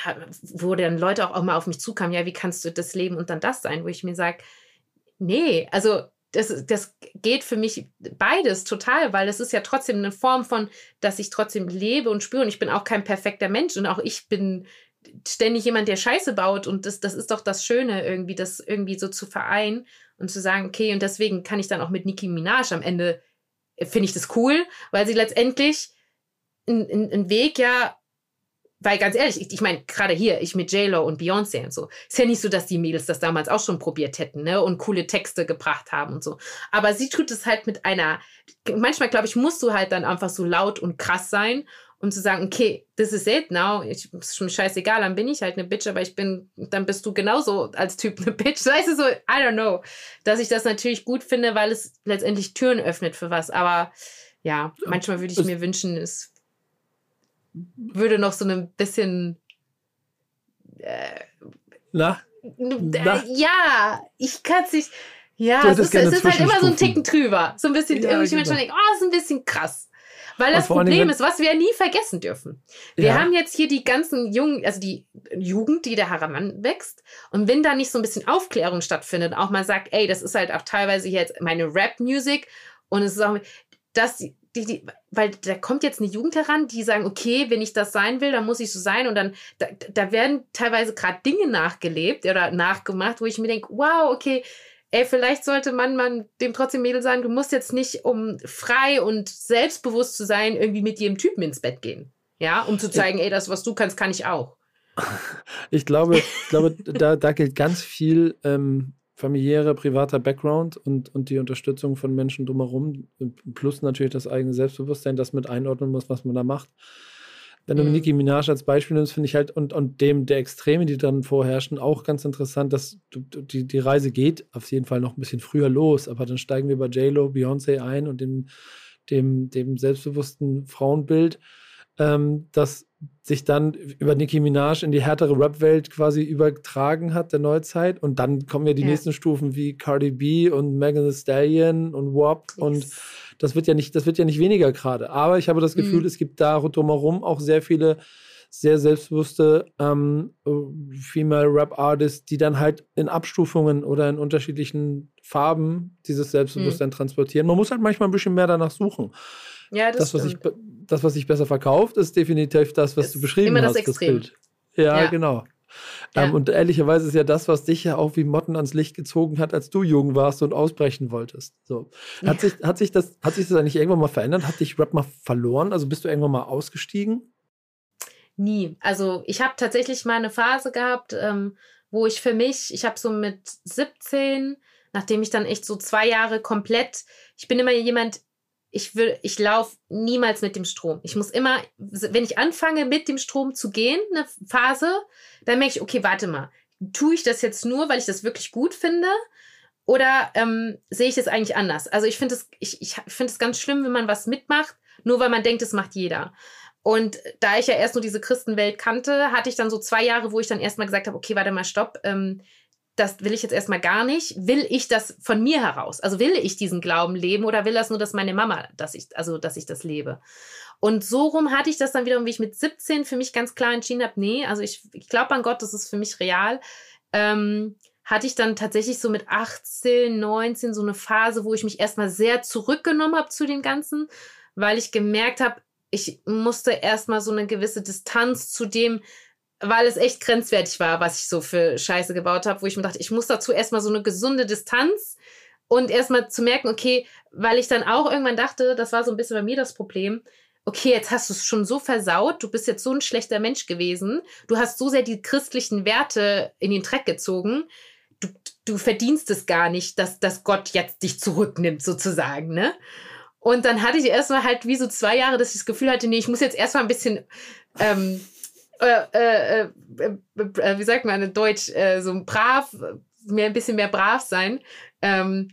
[SPEAKER 1] wo dann Leute auch, auch mal auf mich zukamen, ja, wie kannst du das leben und dann das sein, wo ich mir sage, nee, also das, das geht für mich beides total, weil das ist ja trotzdem eine Form von, dass ich trotzdem lebe und spüre und ich bin auch kein perfekter Mensch und auch ich bin ständig jemand, der Scheiße baut und das, das ist doch das Schöne irgendwie, das irgendwie so zu vereinen und zu sagen, okay, und deswegen kann ich dann auch mit Nicki Minaj am Ende, finde ich das cool, weil sie letztendlich einen Weg ja, weil ganz ehrlich, ich, ich meine, gerade hier, ich mit J-Lo und Beyoncé und so, ist ja nicht so, dass die Mädels das damals auch schon probiert hätten, ne, und coole Texte gebracht haben und so. Aber sie tut es halt mit einer, manchmal, glaube ich, musst du halt dann einfach so laut und krass sein, um zu sagen, okay, this is it now, ich, ist schon scheißegal, dann bin ich halt eine Bitch, aber ich bin, dann bist du genauso als Typ eine Bitch. Weißt du, so, I don't know, dass ich das natürlich gut finde, weil es letztendlich Türen öffnet für was, aber ja, manchmal würde ich mir wünschen, es würde noch so ein bisschen äh,
[SPEAKER 2] Na? Na?
[SPEAKER 1] ja, ich kann es nicht, ja,
[SPEAKER 2] Du
[SPEAKER 1] es
[SPEAKER 2] hättest
[SPEAKER 1] ist, es
[SPEAKER 2] gerne
[SPEAKER 1] ist halt immer so ein
[SPEAKER 2] Zwischenstufen.
[SPEAKER 1] Ticken drüber, so ein bisschen,
[SPEAKER 2] Ja,
[SPEAKER 1] irgendwie
[SPEAKER 2] genau.
[SPEAKER 1] manchmal denke, oh, ist ein bisschen krass. Weil
[SPEAKER 2] Und
[SPEAKER 1] das
[SPEAKER 2] vor allen
[SPEAKER 1] Problem
[SPEAKER 2] Dingen,
[SPEAKER 1] ist, was wir ja nie vergessen dürfen. Wir
[SPEAKER 2] Ja.
[SPEAKER 1] haben jetzt hier die ganzen Jungen, also die Jugend, die da heranwächst. Und wenn da nicht so ein bisschen Aufklärung stattfindet, auch mal sagt, ey, das ist halt auch teilweise jetzt meine Rap-Music und es ist auch, dass die, die, weil da kommt jetzt eine Jugend heran, die sagen, okay, wenn ich das sein will, dann muss ich so sein. Und dann, da, da werden teilweise gerade Dinge nachgelebt oder nachgemacht, wo ich mir denke, wow, okay, ey, vielleicht sollte man, man dem trotzdem Mädel sagen, du musst jetzt nicht, um frei und selbstbewusst zu sein, irgendwie mit jedem Typen ins Bett gehen. Ja, um zu zeigen, ey, das, was du kannst, kann ich auch.
[SPEAKER 2] Ich glaube, ich glaube da, da gilt ganz viel ähm, familiärer, privater Background und, und die Unterstützung von Menschen drumherum, plus natürlich das eigene Selbstbewusstsein, das mit einordnen muss, was man da macht. Wenn du mhm. Nicki Minaj als Beispiel nimmst, finde ich halt, und, und dem der Extreme, die dann vorherrschen, auch ganz interessant, dass du, die, die Reise geht auf jeden Fall noch ein bisschen früher los, aber dann steigen wir bei J-Lo, Beyoncé ein und dem, dem, dem selbstbewussten Frauenbild, ähm, das sich dann über Nicki Minaj in die härtere Rap-Welt quasi übertragen hat, der Neuzeit. Und dann kommen ja die ja. nächsten Stufen wie Cardi B und Megan Thee Stallion und W A P. Yes. Und das wird ja nicht, das wird ja nicht weniger gerade. Aber ich habe das Gefühl, mhm. es gibt da drumherum auch sehr viele sehr selbstbewusste ähm, Female Rap-Artists, die dann halt in Abstufungen oder in unterschiedlichen Farben dieses Selbstbewusstsein mhm. transportieren. Man muss halt manchmal ein bisschen mehr danach suchen.
[SPEAKER 1] Ja, das,
[SPEAKER 2] das was ich Das, was sich besser verkauft, ist definitiv das, was ist du beschrieben
[SPEAKER 1] immer
[SPEAKER 2] hast.
[SPEAKER 1] Das Extrem.
[SPEAKER 2] Das Bild. Ja, ja. genau.
[SPEAKER 1] Ja.
[SPEAKER 2] Ähm, und ehrlicherweise ist ja das, was dich ja auch wie Motten ans Licht gezogen hat, als du jung warst und ausbrechen wolltest. So. Hat, ja. sich, hat, sich das, hat sich das eigentlich irgendwann mal verändert? Hat dich Rap mal verloren? Also bist du irgendwann mal ausgestiegen?
[SPEAKER 1] Nie. Also ich habe tatsächlich mal eine Phase gehabt, ähm, wo ich für mich, ich habe so mit siebzehn, nachdem ich dann echt so zwei Jahre komplett, ich bin immer jemand, ich will, ich laufe niemals mit dem Strom. Ich muss immer, wenn ich anfange mit dem Strom zu gehen, eine Phase, dann merke ich, okay, warte mal, tue ich das jetzt nur, weil ich das wirklich gut finde? Oder ähm, sehe ich das eigentlich anders? Also ich finde es ich, ich finde es ganz schlimm, wenn man was mitmacht, nur weil man denkt, es macht jeder. Und da ich ja erst nur diese Christenwelt kannte, hatte ich dann so zwei Jahre, wo ich dann erstmal gesagt habe, okay, warte mal, stopp, ähm, das will ich jetzt erstmal gar nicht. Will ich das von mir heraus? Also will ich diesen Glauben leben oder will das nur, dass meine Mama, dass ich, also dass ich das lebe? Und so rum hatte ich das dann wiederum, wie ich mit siebzehn für mich ganz klar entschieden habe, nee, also ich, ich glaube an Gott, das ist für mich real. Ähm, hatte ich dann tatsächlich so mit achtzehn, neunzehn so eine Phase, wo ich mich erstmal sehr zurückgenommen habe zu dem Ganzen, weil ich gemerkt habe, ich musste erstmal so eine gewisse Distanz zu dem, weil es echt grenzwertig war, was ich so für Scheiße gebaut habe, wo ich mir dachte, ich muss dazu erstmal so eine gesunde Distanz und erstmal zu merken, okay, weil ich dann auch irgendwann dachte, das war so ein bisschen bei mir das Problem, okay, jetzt hast du es schon so versaut, du bist jetzt so ein schlechter Mensch gewesen, du hast so sehr die christlichen Werte in den Dreck gezogen, du, du verdienst es gar nicht, dass, dass Gott jetzt dich zurücknimmt, sozusagen, ne? Und dann hatte ich erstmal halt wie so zwei Jahre, dass ich das Gefühl hatte, nee, ich muss jetzt erstmal ein bisschen, ähm, äh, äh, äh, äh, wie sagt man in Deutsch, äh, so brav, mehr, ein bisschen mehr brav sein. Ähm,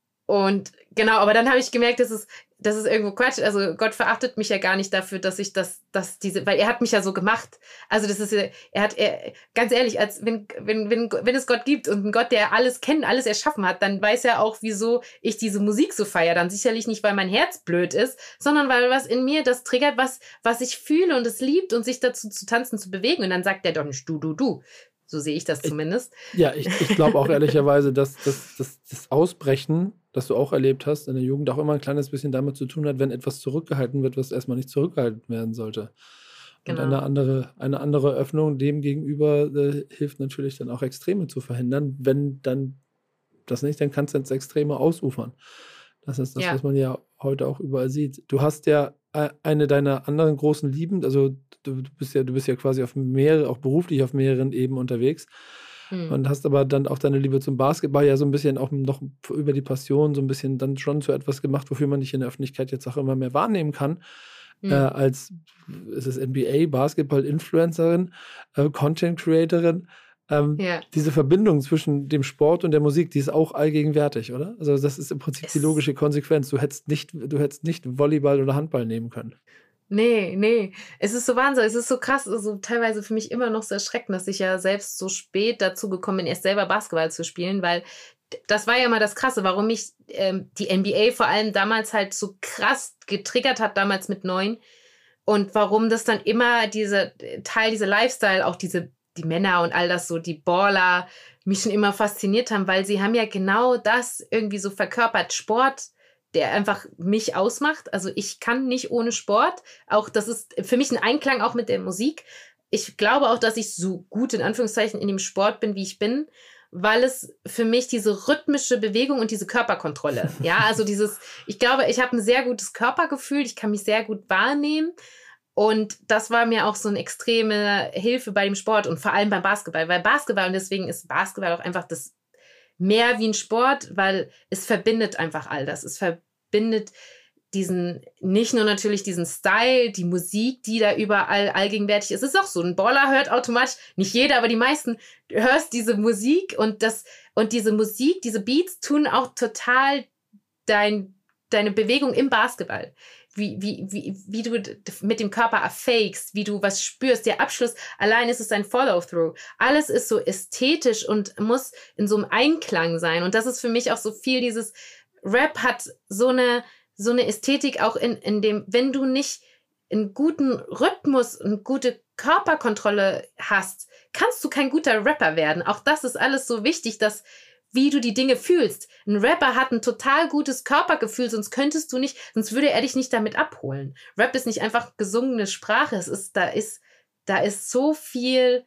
[SPEAKER 1] und genau, aber dann habe ich gemerkt, dass es, das ist irgendwo Quatsch. Also Gott verachtet mich ja gar nicht dafür, dass ich das, dass diese, weil er hat mich ja so gemacht. Also das ist, er hat, er, ganz ehrlich, als wenn, wenn, wenn, wenn es Gott gibt und ein Gott, der alles kennt, alles erschaffen hat, dann weiß er auch, wieso ich diese Musik so feiere. Dann sicherlich nicht, weil mein Herz blöd ist, sondern weil was in mir das triggert, was, was ich fühle und es liebt und sich dazu zu tanzen, zu bewegen. Und dann sagt er doch nicht du, du, du. So sehe ich das zumindest.
[SPEAKER 2] Ich, ja, ich, ich glaube auch ehrlicherweise, dass, dass, dass das Ausbrechen, das du auch erlebt hast in der Jugend, auch immer ein kleines bisschen damit zu tun hat, wenn etwas zurückgehalten wird, was erstmal nicht zurückgehalten werden sollte. Genau. Und eine andere, eine andere Öffnung dem gegenüber äh, hilft natürlich dann auch Extreme zu verhindern. Wenn dann das nicht, dann kannst du ins Extreme ausufern. Das ist das, ja. was man ja heute auch überall sieht. Du hast ja eine deiner anderen großen Lieben, also du, du bist ja, du bist ja quasi auf mehrere, auch beruflich auf mehreren Ebenen unterwegs hm. und hast aber dann auch deine Liebe zum Basketball ja so ein bisschen auch noch über die Passion so ein bisschen dann schon zu etwas gemacht, wofür man dich in der Öffentlichkeit jetzt auch immer mehr wahrnehmen kann, hm. äh, als es ist N B A, Basketball-Influencerin, äh, Content-Creatorin. Ähm, ja. Diese Verbindung zwischen dem Sport und der Musik, die ist auch allgegenwärtig, oder? Also das ist im Prinzip es die logische Konsequenz. Du hättest nicht, du hättest nicht Volleyball oder Handball nehmen können.
[SPEAKER 1] Nee, nee. Es ist so Wahnsinn, es ist so krass, also teilweise für mich immer noch so erschreckend, dass ich ja selbst so spät dazu gekommen bin, erst selber Basketball zu spielen, weil das war ja mal das Krasse, warum mich ähm, die N B A vor allem damals halt so krass getriggert hat, damals mit neun, und warum das dann immer diese Teil, diese Lifestyle, auch diese die Männer und all das so, die Baller, mich schon immer fasziniert haben, weil sie haben ja genau das irgendwie so verkörpert. Sport der einfach mich ausmacht. Also ich kann nicht ohne Sport. Auch das ist für mich ein Einklang auch mit der Musik. Ich glaube auch, dass ich so gut in Anführungszeichen in dem Sport bin, wie ich bin, weil es für mich diese rhythmische Bewegung und diese Körperkontrolle, ja, also dieses, ich glaube, ich habe ein sehr gutes Körpergefühl, ich kann mich sehr gut wahrnehmen und das war mir auch so eine extreme Hilfe bei dem Sport und vor allem beim Basketball, weil Basketball und deswegen ist Basketball auch einfach das mehr wie ein Sport, weil es verbindet einfach all das, es verbindet diesen, nicht nur natürlich diesen Style, die Musik, die da überall allgegenwärtig ist. Es ist auch so, ein Baller hört automatisch, nicht jeder, aber die meisten, du hörst diese Musik und das, und diese Musik, diese Beats tun auch total dein, deine Bewegung im Basketball. Wie, wie, wie, wie du mit dem Körper affakest, wie du was spürst. Der Abschluss, allein ist es ein Follow-through. Alles ist so ästhetisch und muss in so einem Einklang sein. Und das ist für mich auch so viel dieses, Rap hat so eine, so eine Ästhetik auch in, in dem, wenn du nicht einen guten Rhythmus und gute Körperkontrolle hast, kannst du kein guter Rapper werden. Auch das ist alles so wichtig, dass wie du die Dinge fühlst. Ein Rapper hat ein total gutes Körpergefühl, sonst könntest du nicht, sonst würde er dich nicht damit abholen. Rap ist nicht einfach gesungene Sprache, es ist, da ist, da ist so viel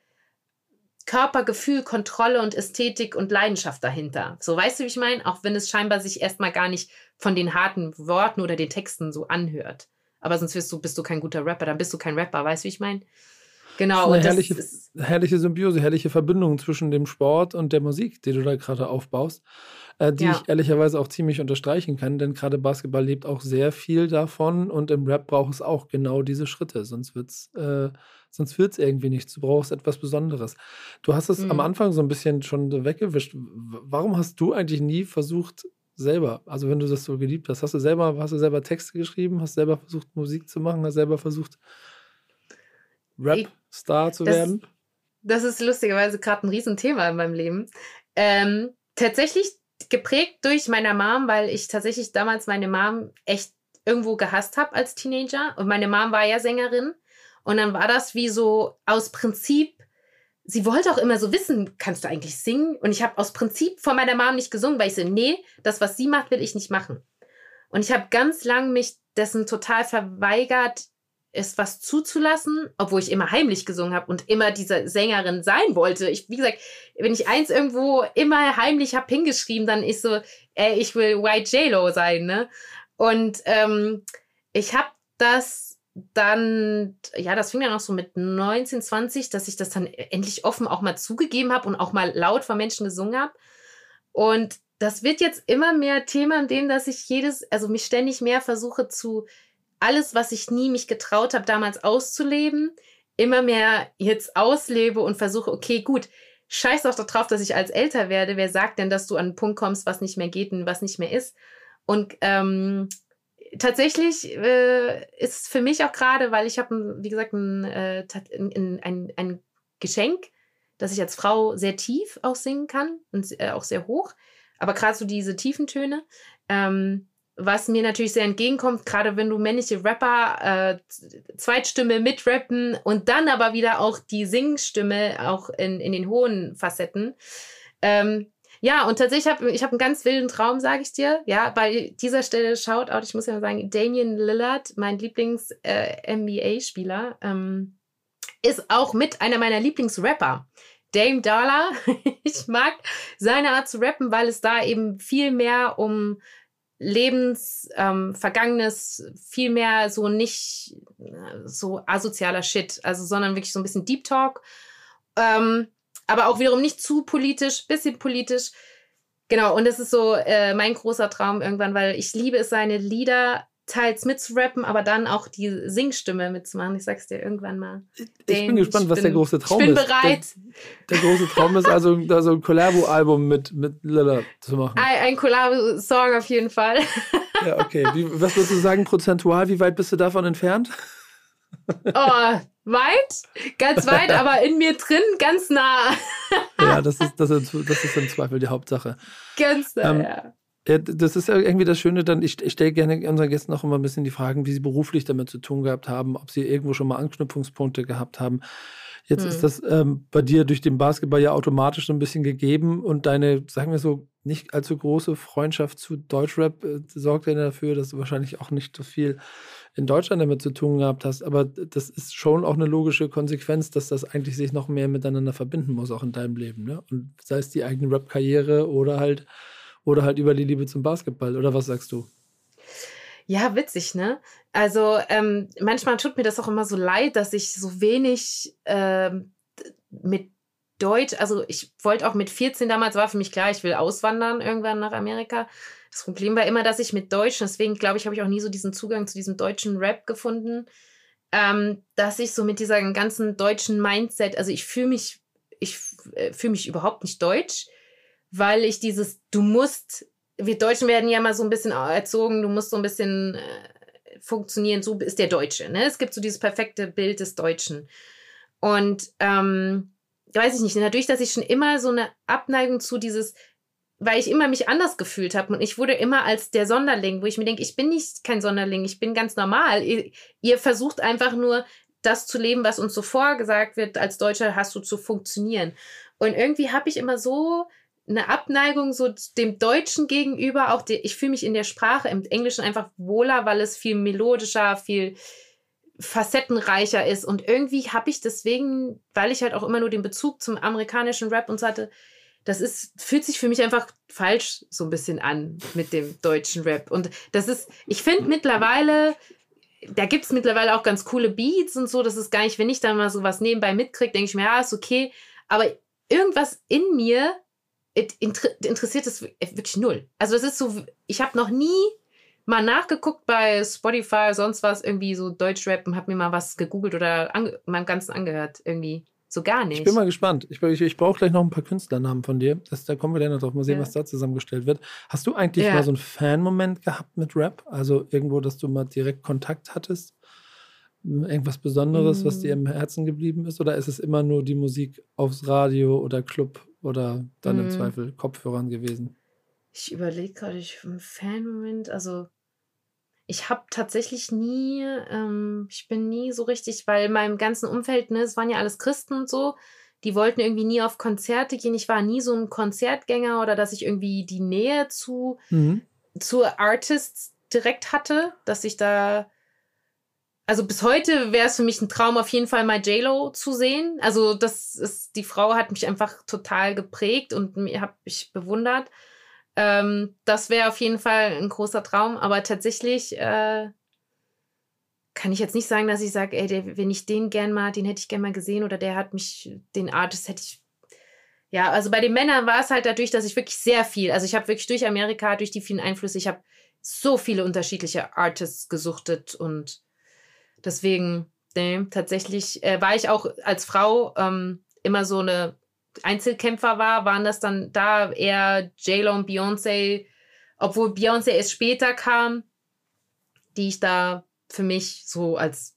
[SPEAKER 1] Körpergefühl, Kontrolle und Ästhetik und Leidenschaft dahinter. So, weißt du, wie ich meine? Auch wenn es scheinbar sich erstmal gar nicht von den harten Worten oder den Texten so anhört. Aber sonst bist du, bist du kein guter Rapper, dann bist du kein Rapper, weißt du, wie ich meine? Genau.
[SPEAKER 2] Das ist eine
[SPEAKER 1] und
[SPEAKER 2] herrliche,
[SPEAKER 1] das ist,
[SPEAKER 2] herrliche Symbiose, herrliche Verbindung zwischen dem Sport und der Musik, die du da gerade aufbaust, äh, die
[SPEAKER 1] Ja.
[SPEAKER 2] ich ehrlicherweise auch ziemlich unterstreichen kann, denn gerade Basketball lebt auch sehr viel davon und im Rap braucht es auch genau diese Schritte, sonst wird's, äh, sonst wird's irgendwie nichts. Du brauchst etwas Besonderes. Du hast es
[SPEAKER 1] Mhm.
[SPEAKER 2] am Anfang so ein bisschen schon so weggewischt. W- Warum hast du eigentlich nie versucht, selber, also wenn du das so geliebt hast, hast du selber, hast du selber Texte geschrieben, hast selber versucht, Musik zu machen, hast selber versucht, Rap-Star zu
[SPEAKER 1] das-
[SPEAKER 2] werden?
[SPEAKER 1] Das ist lustigerweise gerade ein Riesenthema in meinem Leben. Ähm, tatsächlich geprägt durch meine Mom, weil ich tatsächlich damals meine Mom echt irgendwo gehasst habe als Teenager. Und meine Mom war ja Sängerin. Und dann war das wie so aus Prinzip, sie wollte auch immer so wissen, kannst du eigentlich singen? Und ich habe aus Prinzip von meiner Mom nicht gesungen, weil ich so, nee, das, was sie macht, will ich nicht machen. Und ich habe ganz lang mich dessen total verweigert, es was zuzulassen, obwohl ich immer heimlich gesungen habe und immer diese Sängerin sein wollte. Ich, wie gesagt, wenn ich eins irgendwo immer heimlich habe hingeschrieben, dann ist so, ey, ich will White J-Lo sein, ne? Und ähm, ich habe das dann, ja, das fing dann auch so mit neunzehn, zwanzig, dass ich das dann endlich offen auch mal zugegeben habe und auch mal laut vor Menschen gesungen habe. Und das wird jetzt immer mehr Thema, in dem, dass ich jedes, also mich ständig mehr versuche zu, alles, was ich nie mich getraut habe, damals auszuleben, immer mehr jetzt auslebe und versuche, okay, gut, scheiß doch darauf, dass ich als älter werde. Wer sagt denn, dass du an einen Punkt kommst, was nicht mehr geht und was nicht mehr ist? Und ähm, tatsächlich äh, ist es für mich auch gerade, weil ich habe, wie gesagt, ein, äh, ein, ein, ein Geschenk, dass ich als Frau sehr tief auch singen kann und äh, auch sehr hoch. Aber gerade so diese tiefen Töne, ähm, was mir natürlich sehr entgegenkommt, gerade wenn du männliche Rapper äh, Zweitstimme mitrappen und dann aber wieder auch die Singstimme auch in, in den hohen Facetten. Ähm, ja, und tatsächlich habe ich hab einen ganz wilden Traum, sage ich dir. Ja, bei dieser Stelle Shoutout, ich muss ja mal sagen, Damian Lillard, mein Lieblings-N B A-Spieler, ähm, ist auch mit einer meiner Lieblingsrapper. Dame Dollar. Ich mag seine Art zu rappen, weil es da eben viel mehr um Lebens, ähm, Vergangenes, viel mehr so nicht so asozialer Shit, also sondern wirklich so ein bisschen Deep Talk. Ähm, aber auch wiederum nicht zu politisch, bisschen politisch. Genau, und das ist so äh, mein großer Traum irgendwann, weil ich liebe es, seine Lieder teils mitzurappen, aber dann auch die Singstimme mitzumachen. Ich sag's dir irgendwann mal.
[SPEAKER 2] Ich
[SPEAKER 1] Den,
[SPEAKER 2] bin gespannt, was
[SPEAKER 1] bin,
[SPEAKER 2] der große Traum ist.
[SPEAKER 1] Ich bin bereit.
[SPEAKER 2] Der, der große Traum ist also, also ein Collabo-Album mit, mit Lilla zu machen.
[SPEAKER 1] Ein, ein Collabo-Song auf jeden Fall.
[SPEAKER 2] Ja, okay. Wie, was würdest du sagen, prozentual? Wie weit bist du davon entfernt?
[SPEAKER 1] Oh, weit? Ganz weit, aber in mir drin ganz nah.
[SPEAKER 2] Ja, das ist, das ist, das ist im Zweifel die Hauptsache.
[SPEAKER 1] Ganz nah,
[SPEAKER 2] Ähm,
[SPEAKER 1] ja.
[SPEAKER 2] Ja, das ist ja irgendwie das Schöne, dann, ich, ich stelle gerne unseren Gästen auch immer ein bisschen die Fragen, wie sie beruflich damit zu tun gehabt haben, ob sie irgendwo schon mal Anknüpfungspunkte gehabt haben. Jetzt
[SPEAKER 1] Hm.
[SPEAKER 2] ist das ähm, bei dir durch den Basketball ja automatisch so ein bisschen gegeben und deine, sagen wir so, nicht allzu große Freundschaft zu Deutschrap äh, sorgt ja dafür, dass du wahrscheinlich auch nicht so viel in Deutschland damit zu tun gehabt hast. Aber das ist schon auch eine logische Konsequenz, dass das eigentlich sich noch mehr miteinander verbinden muss, auch in deinem Leben. Ne? Und sei es die eigene Rap-Karriere oder halt, oder halt über die Liebe zum Basketball. Oder was sagst du?
[SPEAKER 1] Ja, witzig, ne? Also ähm, manchmal tut mir das auch immer so leid, dass ich so wenig ähm, mit Deutsch, also ich wollte auch mit vierzehn damals, war für mich klar, ich will auswandern irgendwann nach Amerika. Das Problem war immer, dass ich mit Deutsch, deswegen glaube ich, habe ich auch nie so diesen Zugang zu diesem deutschen Rap gefunden, ähm, dass ich so mit dieser ganzen deutschen Mindset, also ich fühle mich, ich äh, fühle mich überhaupt nicht deutsch, weil ich dieses, du musst, wir Deutschen werden ja mal so ein bisschen erzogen, du musst so ein bisschen äh, funktionieren, so ist der Deutsche, ne? Es gibt so dieses perfekte Bild des Deutschen. Und ähm, weiß ich nicht, dadurch, dass ich schon immer so eine Abneigung zu dieses, weil ich immer mich anders gefühlt habe und ich wurde immer als der Sonderling, wo ich mir denke, ich bin nicht kein Sonderling, ich bin ganz normal. Ihr, ihr versucht einfach nur das zu leben, was uns so vorgesagt wird, als Deutscher hast du zu funktionieren. Und irgendwie habe ich immer so eine Abneigung so dem Deutschen gegenüber, auch die, ich fühle mich in der Sprache, im Englischen einfach wohler, weil es viel melodischer, viel facettenreicher ist und irgendwie habe ich deswegen, weil ich halt auch immer nur den Bezug zum amerikanischen Rap und so hatte, das ist, fühlt sich für mich einfach falsch so ein bisschen an mit dem deutschen Rap und das ist, ich finde mittlerweile, da gibt es mittlerweile auch ganz coole Beats und so, das ist gar nicht, wenn ich da mal sowas nebenbei mitkriege, denke ich mir, ja, ist okay, aber irgendwas in mir inter- interessiert es wirklich null. Also das ist so, ich habe noch nie mal nachgeguckt bei Spotify, sonst was, irgendwie so Deutschrap und hab mir mal was gegoogelt oder ange- meinem Ganzen angehört. Irgendwie so gar nicht.
[SPEAKER 2] Ich bin mal gespannt. Ich, ich, ich brauche gleich noch ein paar Künstlernamen von dir. Das, da kommen wir dann noch drauf. Mal sehen, ja. was da zusammengestellt wird. Hast du eigentlich ja. mal so einen Fan-Moment gehabt mit Rap? Also irgendwo, dass du mal direkt Kontakt hattest? Irgendwas Besonderes, mm. was dir im Herzen geblieben ist? Oder ist es immer nur die Musik aufs Radio oder Club oder dann mm. im Zweifel Kopfhörern gewesen?
[SPEAKER 1] Ich überlege gerade, ich einen Fan-Moment, also ich habe tatsächlich nie, ähm, ich bin nie so richtig, weil in meinem ganzen Umfeld, ne, es waren ja alles Christen und so, die wollten irgendwie nie auf Konzerte gehen. Ich war nie so ein Konzertgänger oder dass ich irgendwie die Nähe zu, mhm. zu Artists direkt hatte, dass ich da, also bis heute wäre es für mich ein Traum, auf jeden Fall mal J-Lo zu sehen. Also das ist, die Frau hat mich einfach total geprägt und mir habe ich bewundert. Ähm, das wäre auf jeden Fall ein großer Traum, aber tatsächlich äh, kann ich jetzt nicht sagen, dass ich sage, ey, der, wenn ich den gern mal, den hätte ich gern mal gesehen oder der hat mich, den Artist hätte ich, ja, also bei den Männern war es halt dadurch, dass ich wirklich sehr viel, also ich habe wirklich durch Amerika, durch die vielen Einflüsse, ich habe so viele unterschiedliche Artists gesuchtet und deswegen, ne, tatsächlich äh, war ich auch als Frau ähm, immer so eine Einzelkämpfer war, waren das dann da eher J-Lo und Beyoncé, obwohl Beyoncé erst später kam, die ich da für mich so als,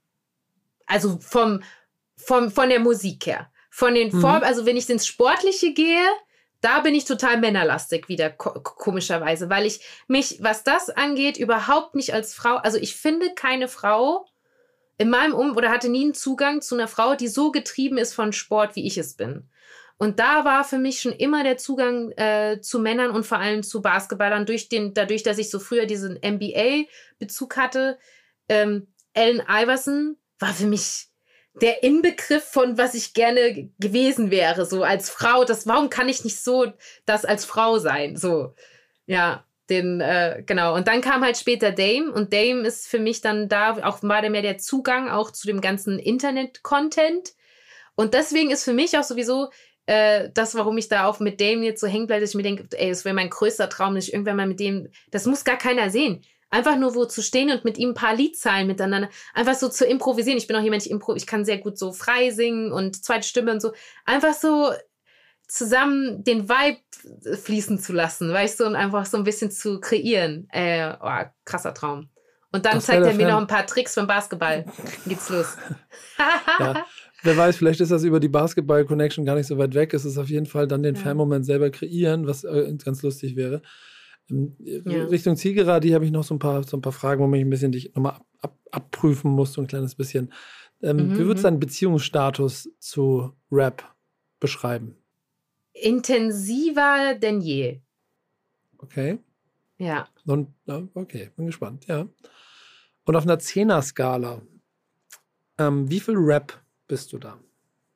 [SPEAKER 1] also vom, vom von der Musik her, von den mhm. Formen, also wenn ich ins Sportliche gehe, da bin ich total männerlastig wieder, ko- komischerweise, weil ich mich, was das angeht, überhaupt nicht als Frau, also ich finde keine Frau in meinem Um- oder hatte nie einen Zugang zu einer Frau, die so getrieben ist von Sport, wie ich es bin. Und da war für mich schon immer der Zugang äh, zu Männern und vor allem zu Basketballern, durch den, dadurch, dass ich so früher diesen N B A-Bezug hatte. Ähm, Allen Iverson war für mich der Inbegriff von, was ich gerne gewesen wäre, so als Frau. Das, warum kann ich nicht so das als Frau sein? So, ja. Den, äh, genau. Und dann kam halt später Dame und Dame ist für mich dann da, auch war der mehr der Zugang auch zu dem ganzen Internet-Content. Und deswegen ist für mich auch sowieso äh, das, warum ich da auch mit Dame jetzt so hängen bleibe, dass ich mir denke, ey, das wäre mein größter Traum, dass ich irgendwann mal mit dem, das muss gar keiner sehen. Einfach nur wo zu stehen und mit ihm ein paar Liedzeilen miteinander, einfach so zu improvisieren. Ich bin auch jemand, ich, impro- ich kann sehr gut so frei singen und zweite Stimme und so. Einfach so zusammen den Vibe fließen zu lassen, weißt du, und einfach so ein bisschen zu kreieren. Äh, oh, krasser Traum. Und dann zeigt er mir Fan. noch ein paar Tricks vom Basketball. Geht's los.
[SPEAKER 2] Ja, wer weiß, vielleicht ist das über die Basketball-Connection gar nicht so weit weg. Es ist auf jeden Fall dann den ja. Fan-Moment selber kreieren, was äh, ganz lustig wäre. Ähm, ja. Richtung Zielgerade, hier habe ich noch so ein paar, so ein paar Fragen, wo ich ein bisschen dich nochmal ab, ab, abprüfen muss, so ein kleines bisschen. Ähm,
[SPEAKER 1] Mhm,
[SPEAKER 2] wie würdest du
[SPEAKER 1] mhm.
[SPEAKER 2] deinen Beziehungsstatus zu Rap beschreiben?
[SPEAKER 1] Intensiver denn je.
[SPEAKER 2] Okay.
[SPEAKER 1] Ja.
[SPEAKER 2] Und, ja, okay, bin gespannt, ja. Und auf einer Zehner-Skala, ähm, wie viel Rap bist du da?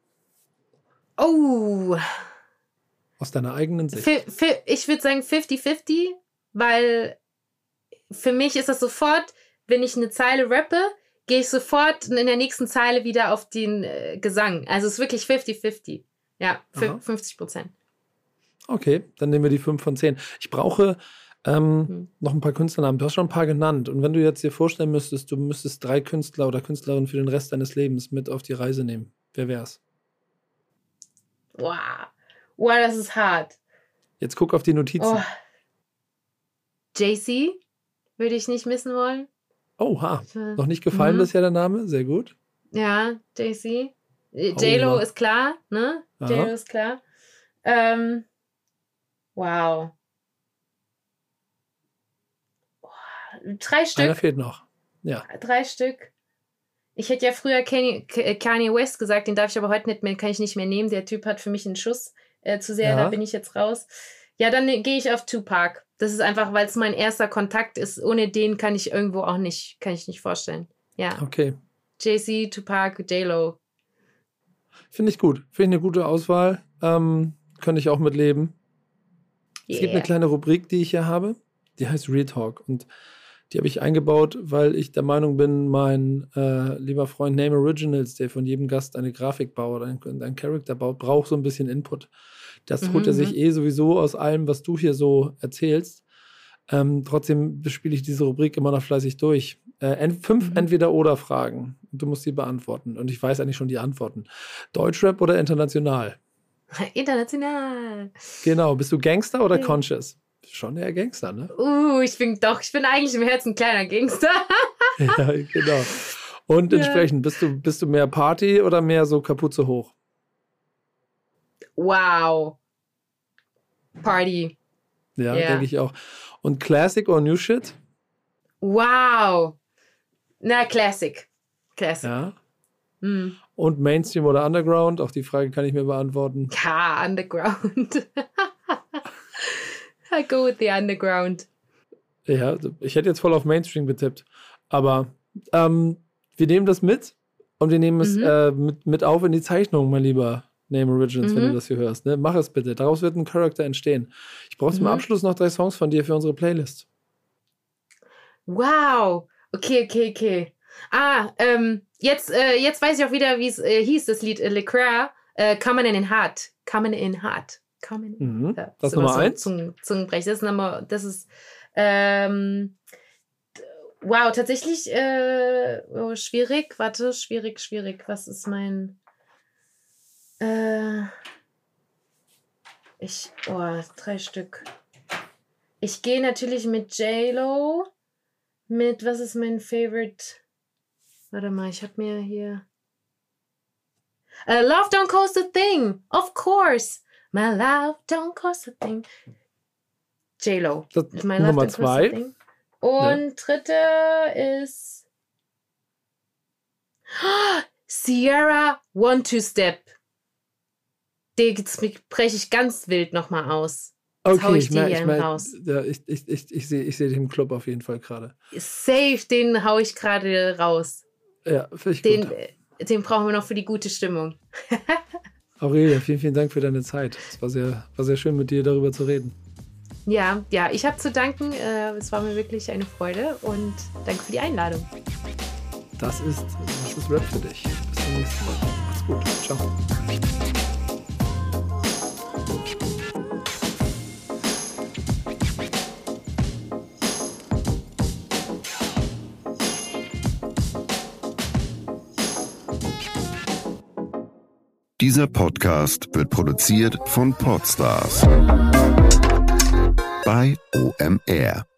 [SPEAKER 1] Oh,
[SPEAKER 2] Aus deiner eigenen Sicht?
[SPEAKER 1] fi- fi- ich würde sagen fifty fifty, weil für mich ist das sofort, wenn ich eine Zeile rappe, gehe ich sofort in der nächsten Zeile wieder auf den äh, Gesang. Also es ist wirklich fifty fifty. Ja,
[SPEAKER 2] Aha.
[SPEAKER 1] fünfzig Prozent.
[SPEAKER 2] Okay, dann nehmen wir die fünf von zehn. Ich brauche ähm,
[SPEAKER 1] Hm.
[SPEAKER 2] noch ein paar Künstlernamen. Du hast schon ein paar genannt. Und wenn du jetzt dir vorstellen müsstest, du müsstest drei Künstler oder Künstlerinnen für den Rest deines Lebens mit auf die Reise nehmen, wer wär's?
[SPEAKER 1] Wow. Wow, das ist hart.
[SPEAKER 2] Jetzt guck auf die Notizen.
[SPEAKER 1] Oh. Jay-Z würde ich nicht missen wollen.
[SPEAKER 2] Oha,
[SPEAKER 1] Äh,
[SPEAKER 2] noch nicht gefallen
[SPEAKER 1] mhm.
[SPEAKER 2] bisher der Name? Sehr gut.
[SPEAKER 1] Ja, Jay-Z. Äh,
[SPEAKER 2] Oh,
[SPEAKER 1] J-Lo
[SPEAKER 2] ja.
[SPEAKER 1] ist klar, ne?
[SPEAKER 2] Aha.
[SPEAKER 1] J-Lo ist klar. Ähm, wow. Oh, drei
[SPEAKER 2] Einer
[SPEAKER 1] Stück.
[SPEAKER 2] fehlt noch. Ja.
[SPEAKER 1] Drei Stück. Ich hätte ja früher Kanye, K- Kanye West gesagt, den darf ich aber heute nicht mehr, kann ich nicht mehr nehmen. Der Typ hat für mich einen Schuss äh, zu sehr,
[SPEAKER 2] Ja.
[SPEAKER 1] da bin ich jetzt raus. Ja, dann ne- gehe ich auf Tupac. Das ist einfach, weil es mein erster Kontakt ist. Ohne den kann ich irgendwo auch nicht, kann ich nicht vorstellen. Ja.
[SPEAKER 2] Okay.
[SPEAKER 1] Jay-Z, Tupac, J-Lo.
[SPEAKER 2] Finde ich gut. Finde ich eine gute Auswahl. Ähm, könnte ich auch mitleben. Es gibt eine
[SPEAKER 1] Yeah.
[SPEAKER 2] kleine Rubrik, die ich hier habe. Die heißt Real Talk. Und die habe ich eingebaut, weil ich der Meinung bin, mein äh, lieber Freund Name Originals, der von jedem Gast eine Grafik baut, einen, einen Charakter baut, braucht so ein bisschen Input. Das
[SPEAKER 1] Mhm,
[SPEAKER 2] holt er sich
[SPEAKER 1] mhm.
[SPEAKER 2] eh sowieso aus allem, was du hier so erzählst. Ähm, trotzdem bespiele ich diese Rubrik immer noch fleißig durch. Äh, ent fünf
[SPEAKER 1] Mhm.
[SPEAKER 2] Entweder-Oder-Fragen. Und du musst sie beantworten. Und ich weiß eigentlich schon die Antworten. Deutschrap oder international?
[SPEAKER 1] International.
[SPEAKER 2] Genau. Bist du Gangster oder
[SPEAKER 1] Ja.
[SPEAKER 2] Conscious? Schon eher Gangster, ne?
[SPEAKER 1] Uh, ich bin doch, ich bin eigentlich im Herzen ein kleiner Gangster.
[SPEAKER 2] Ja, genau. Und
[SPEAKER 1] Ja.
[SPEAKER 2] entsprechend, bist du, bist du mehr Party oder mehr so Kapuze hoch?
[SPEAKER 1] Wow. Party.
[SPEAKER 2] Ja,
[SPEAKER 1] Ja.
[SPEAKER 2] denke ich auch. Und Classic or New Shit?
[SPEAKER 1] Wow. Na, Classic. Classic.
[SPEAKER 2] Ja.
[SPEAKER 1] Hm.
[SPEAKER 2] Und Mainstream oder Underground? Auch die Frage kann ich mir beantworten.
[SPEAKER 1] Ja, Underground. I go with the Underground.
[SPEAKER 2] Ja, ich hätte jetzt voll auf Mainstream getippt. Aber ähm, wir nehmen das mit und wir nehmen es
[SPEAKER 1] Mhm.
[SPEAKER 2] äh, mit, mit auf in die Zeichnung, mein lieber Name Originals, wenn
[SPEAKER 1] Mhm.
[SPEAKER 2] du das hier hörst. Ne? Mach es bitte. Daraus wird ein Charakter entstehen. Ich brauche zum
[SPEAKER 1] Mhm.
[SPEAKER 2] Abschluss noch drei Songs von dir für unsere Playlist.
[SPEAKER 1] Wow. Okay, okay, okay. Ah, ähm, jetzt, äh, jetzt weiß ich auch wieder, wie es äh, hieß, das Lied äh, Lecrae. Äh, Coming in Hot. Coming in Hot. Coming in
[SPEAKER 2] Mhm.
[SPEAKER 1] Ja,
[SPEAKER 2] Das
[SPEAKER 1] ist immer
[SPEAKER 2] Nummer
[SPEAKER 1] so
[SPEAKER 2] eins?
[SPEAKER 1] Zungen, Zungenbrech. Das ist Nummer, das ist, ähm, wow, tatsächlich, äh, oh, schwierig. Warte, schwierig, schwierig. Was ist mein, äh, ich, oh, drei Stück. Ich gehe natürlich mit J-Lo, mit, was ist mein Favorite? Warte mal, ich habe mir hier, uh, Love Don't Cost a Thing, of course. My love don't cost a thing. J-Lo.
[SPEAKER 2] Das
[SPEAKER 1] My
[SPEAKER 2] Nummer
[SPEAKER 1] love don't cost a
[SPEAKER 2] zwei.
[SPEAKER 1] thing. Und dritte ist Sierra One Two Step. Den breche ich ganz wild nochmal aus. Das hau
[SPEAKER 2] Okay,
[SPEAKER 1] ich
[SPEAKER 2] ich,
[SPEAKER 1] dir
[SPEAKER 2] mer-
[SPEAKER 1] hier
[SPEAKER 2] ich, mer-
[SPEAKER 1] raus.
[SPEAKER 2] ja, ich, ich, ich, ich sehe ich seh dich im Club auf jeden Fall gerade.
[SPEAKER 1] Safe, den hau ich gerade raus.
[SPEAKER 2] Ja, finde ich
[SPEAKER 1] Den,
[SPEAKER 2] gut.
[SPEAKER 1] äh, den brauchen wir noch für die gute Stimmung.
[SPEAKER 2] Aurelia, vielen, vielen Dank für deine Zeit. Es war sehr, war sehr schön, mit dir darüber zu reden.
[SPEAKER 1] Ja, ja, ich habe zu danken. Äh, es war mir wirklich eine Freude und danke für die Einladung.
[SPEAKER 2] Das ist, das ist Rap für dich. Bis zum nächsten Mal. Macht's gut. Ciao.
[SPEAKER 4] Dieser Podcast wird produziert von Podstars bei O M R.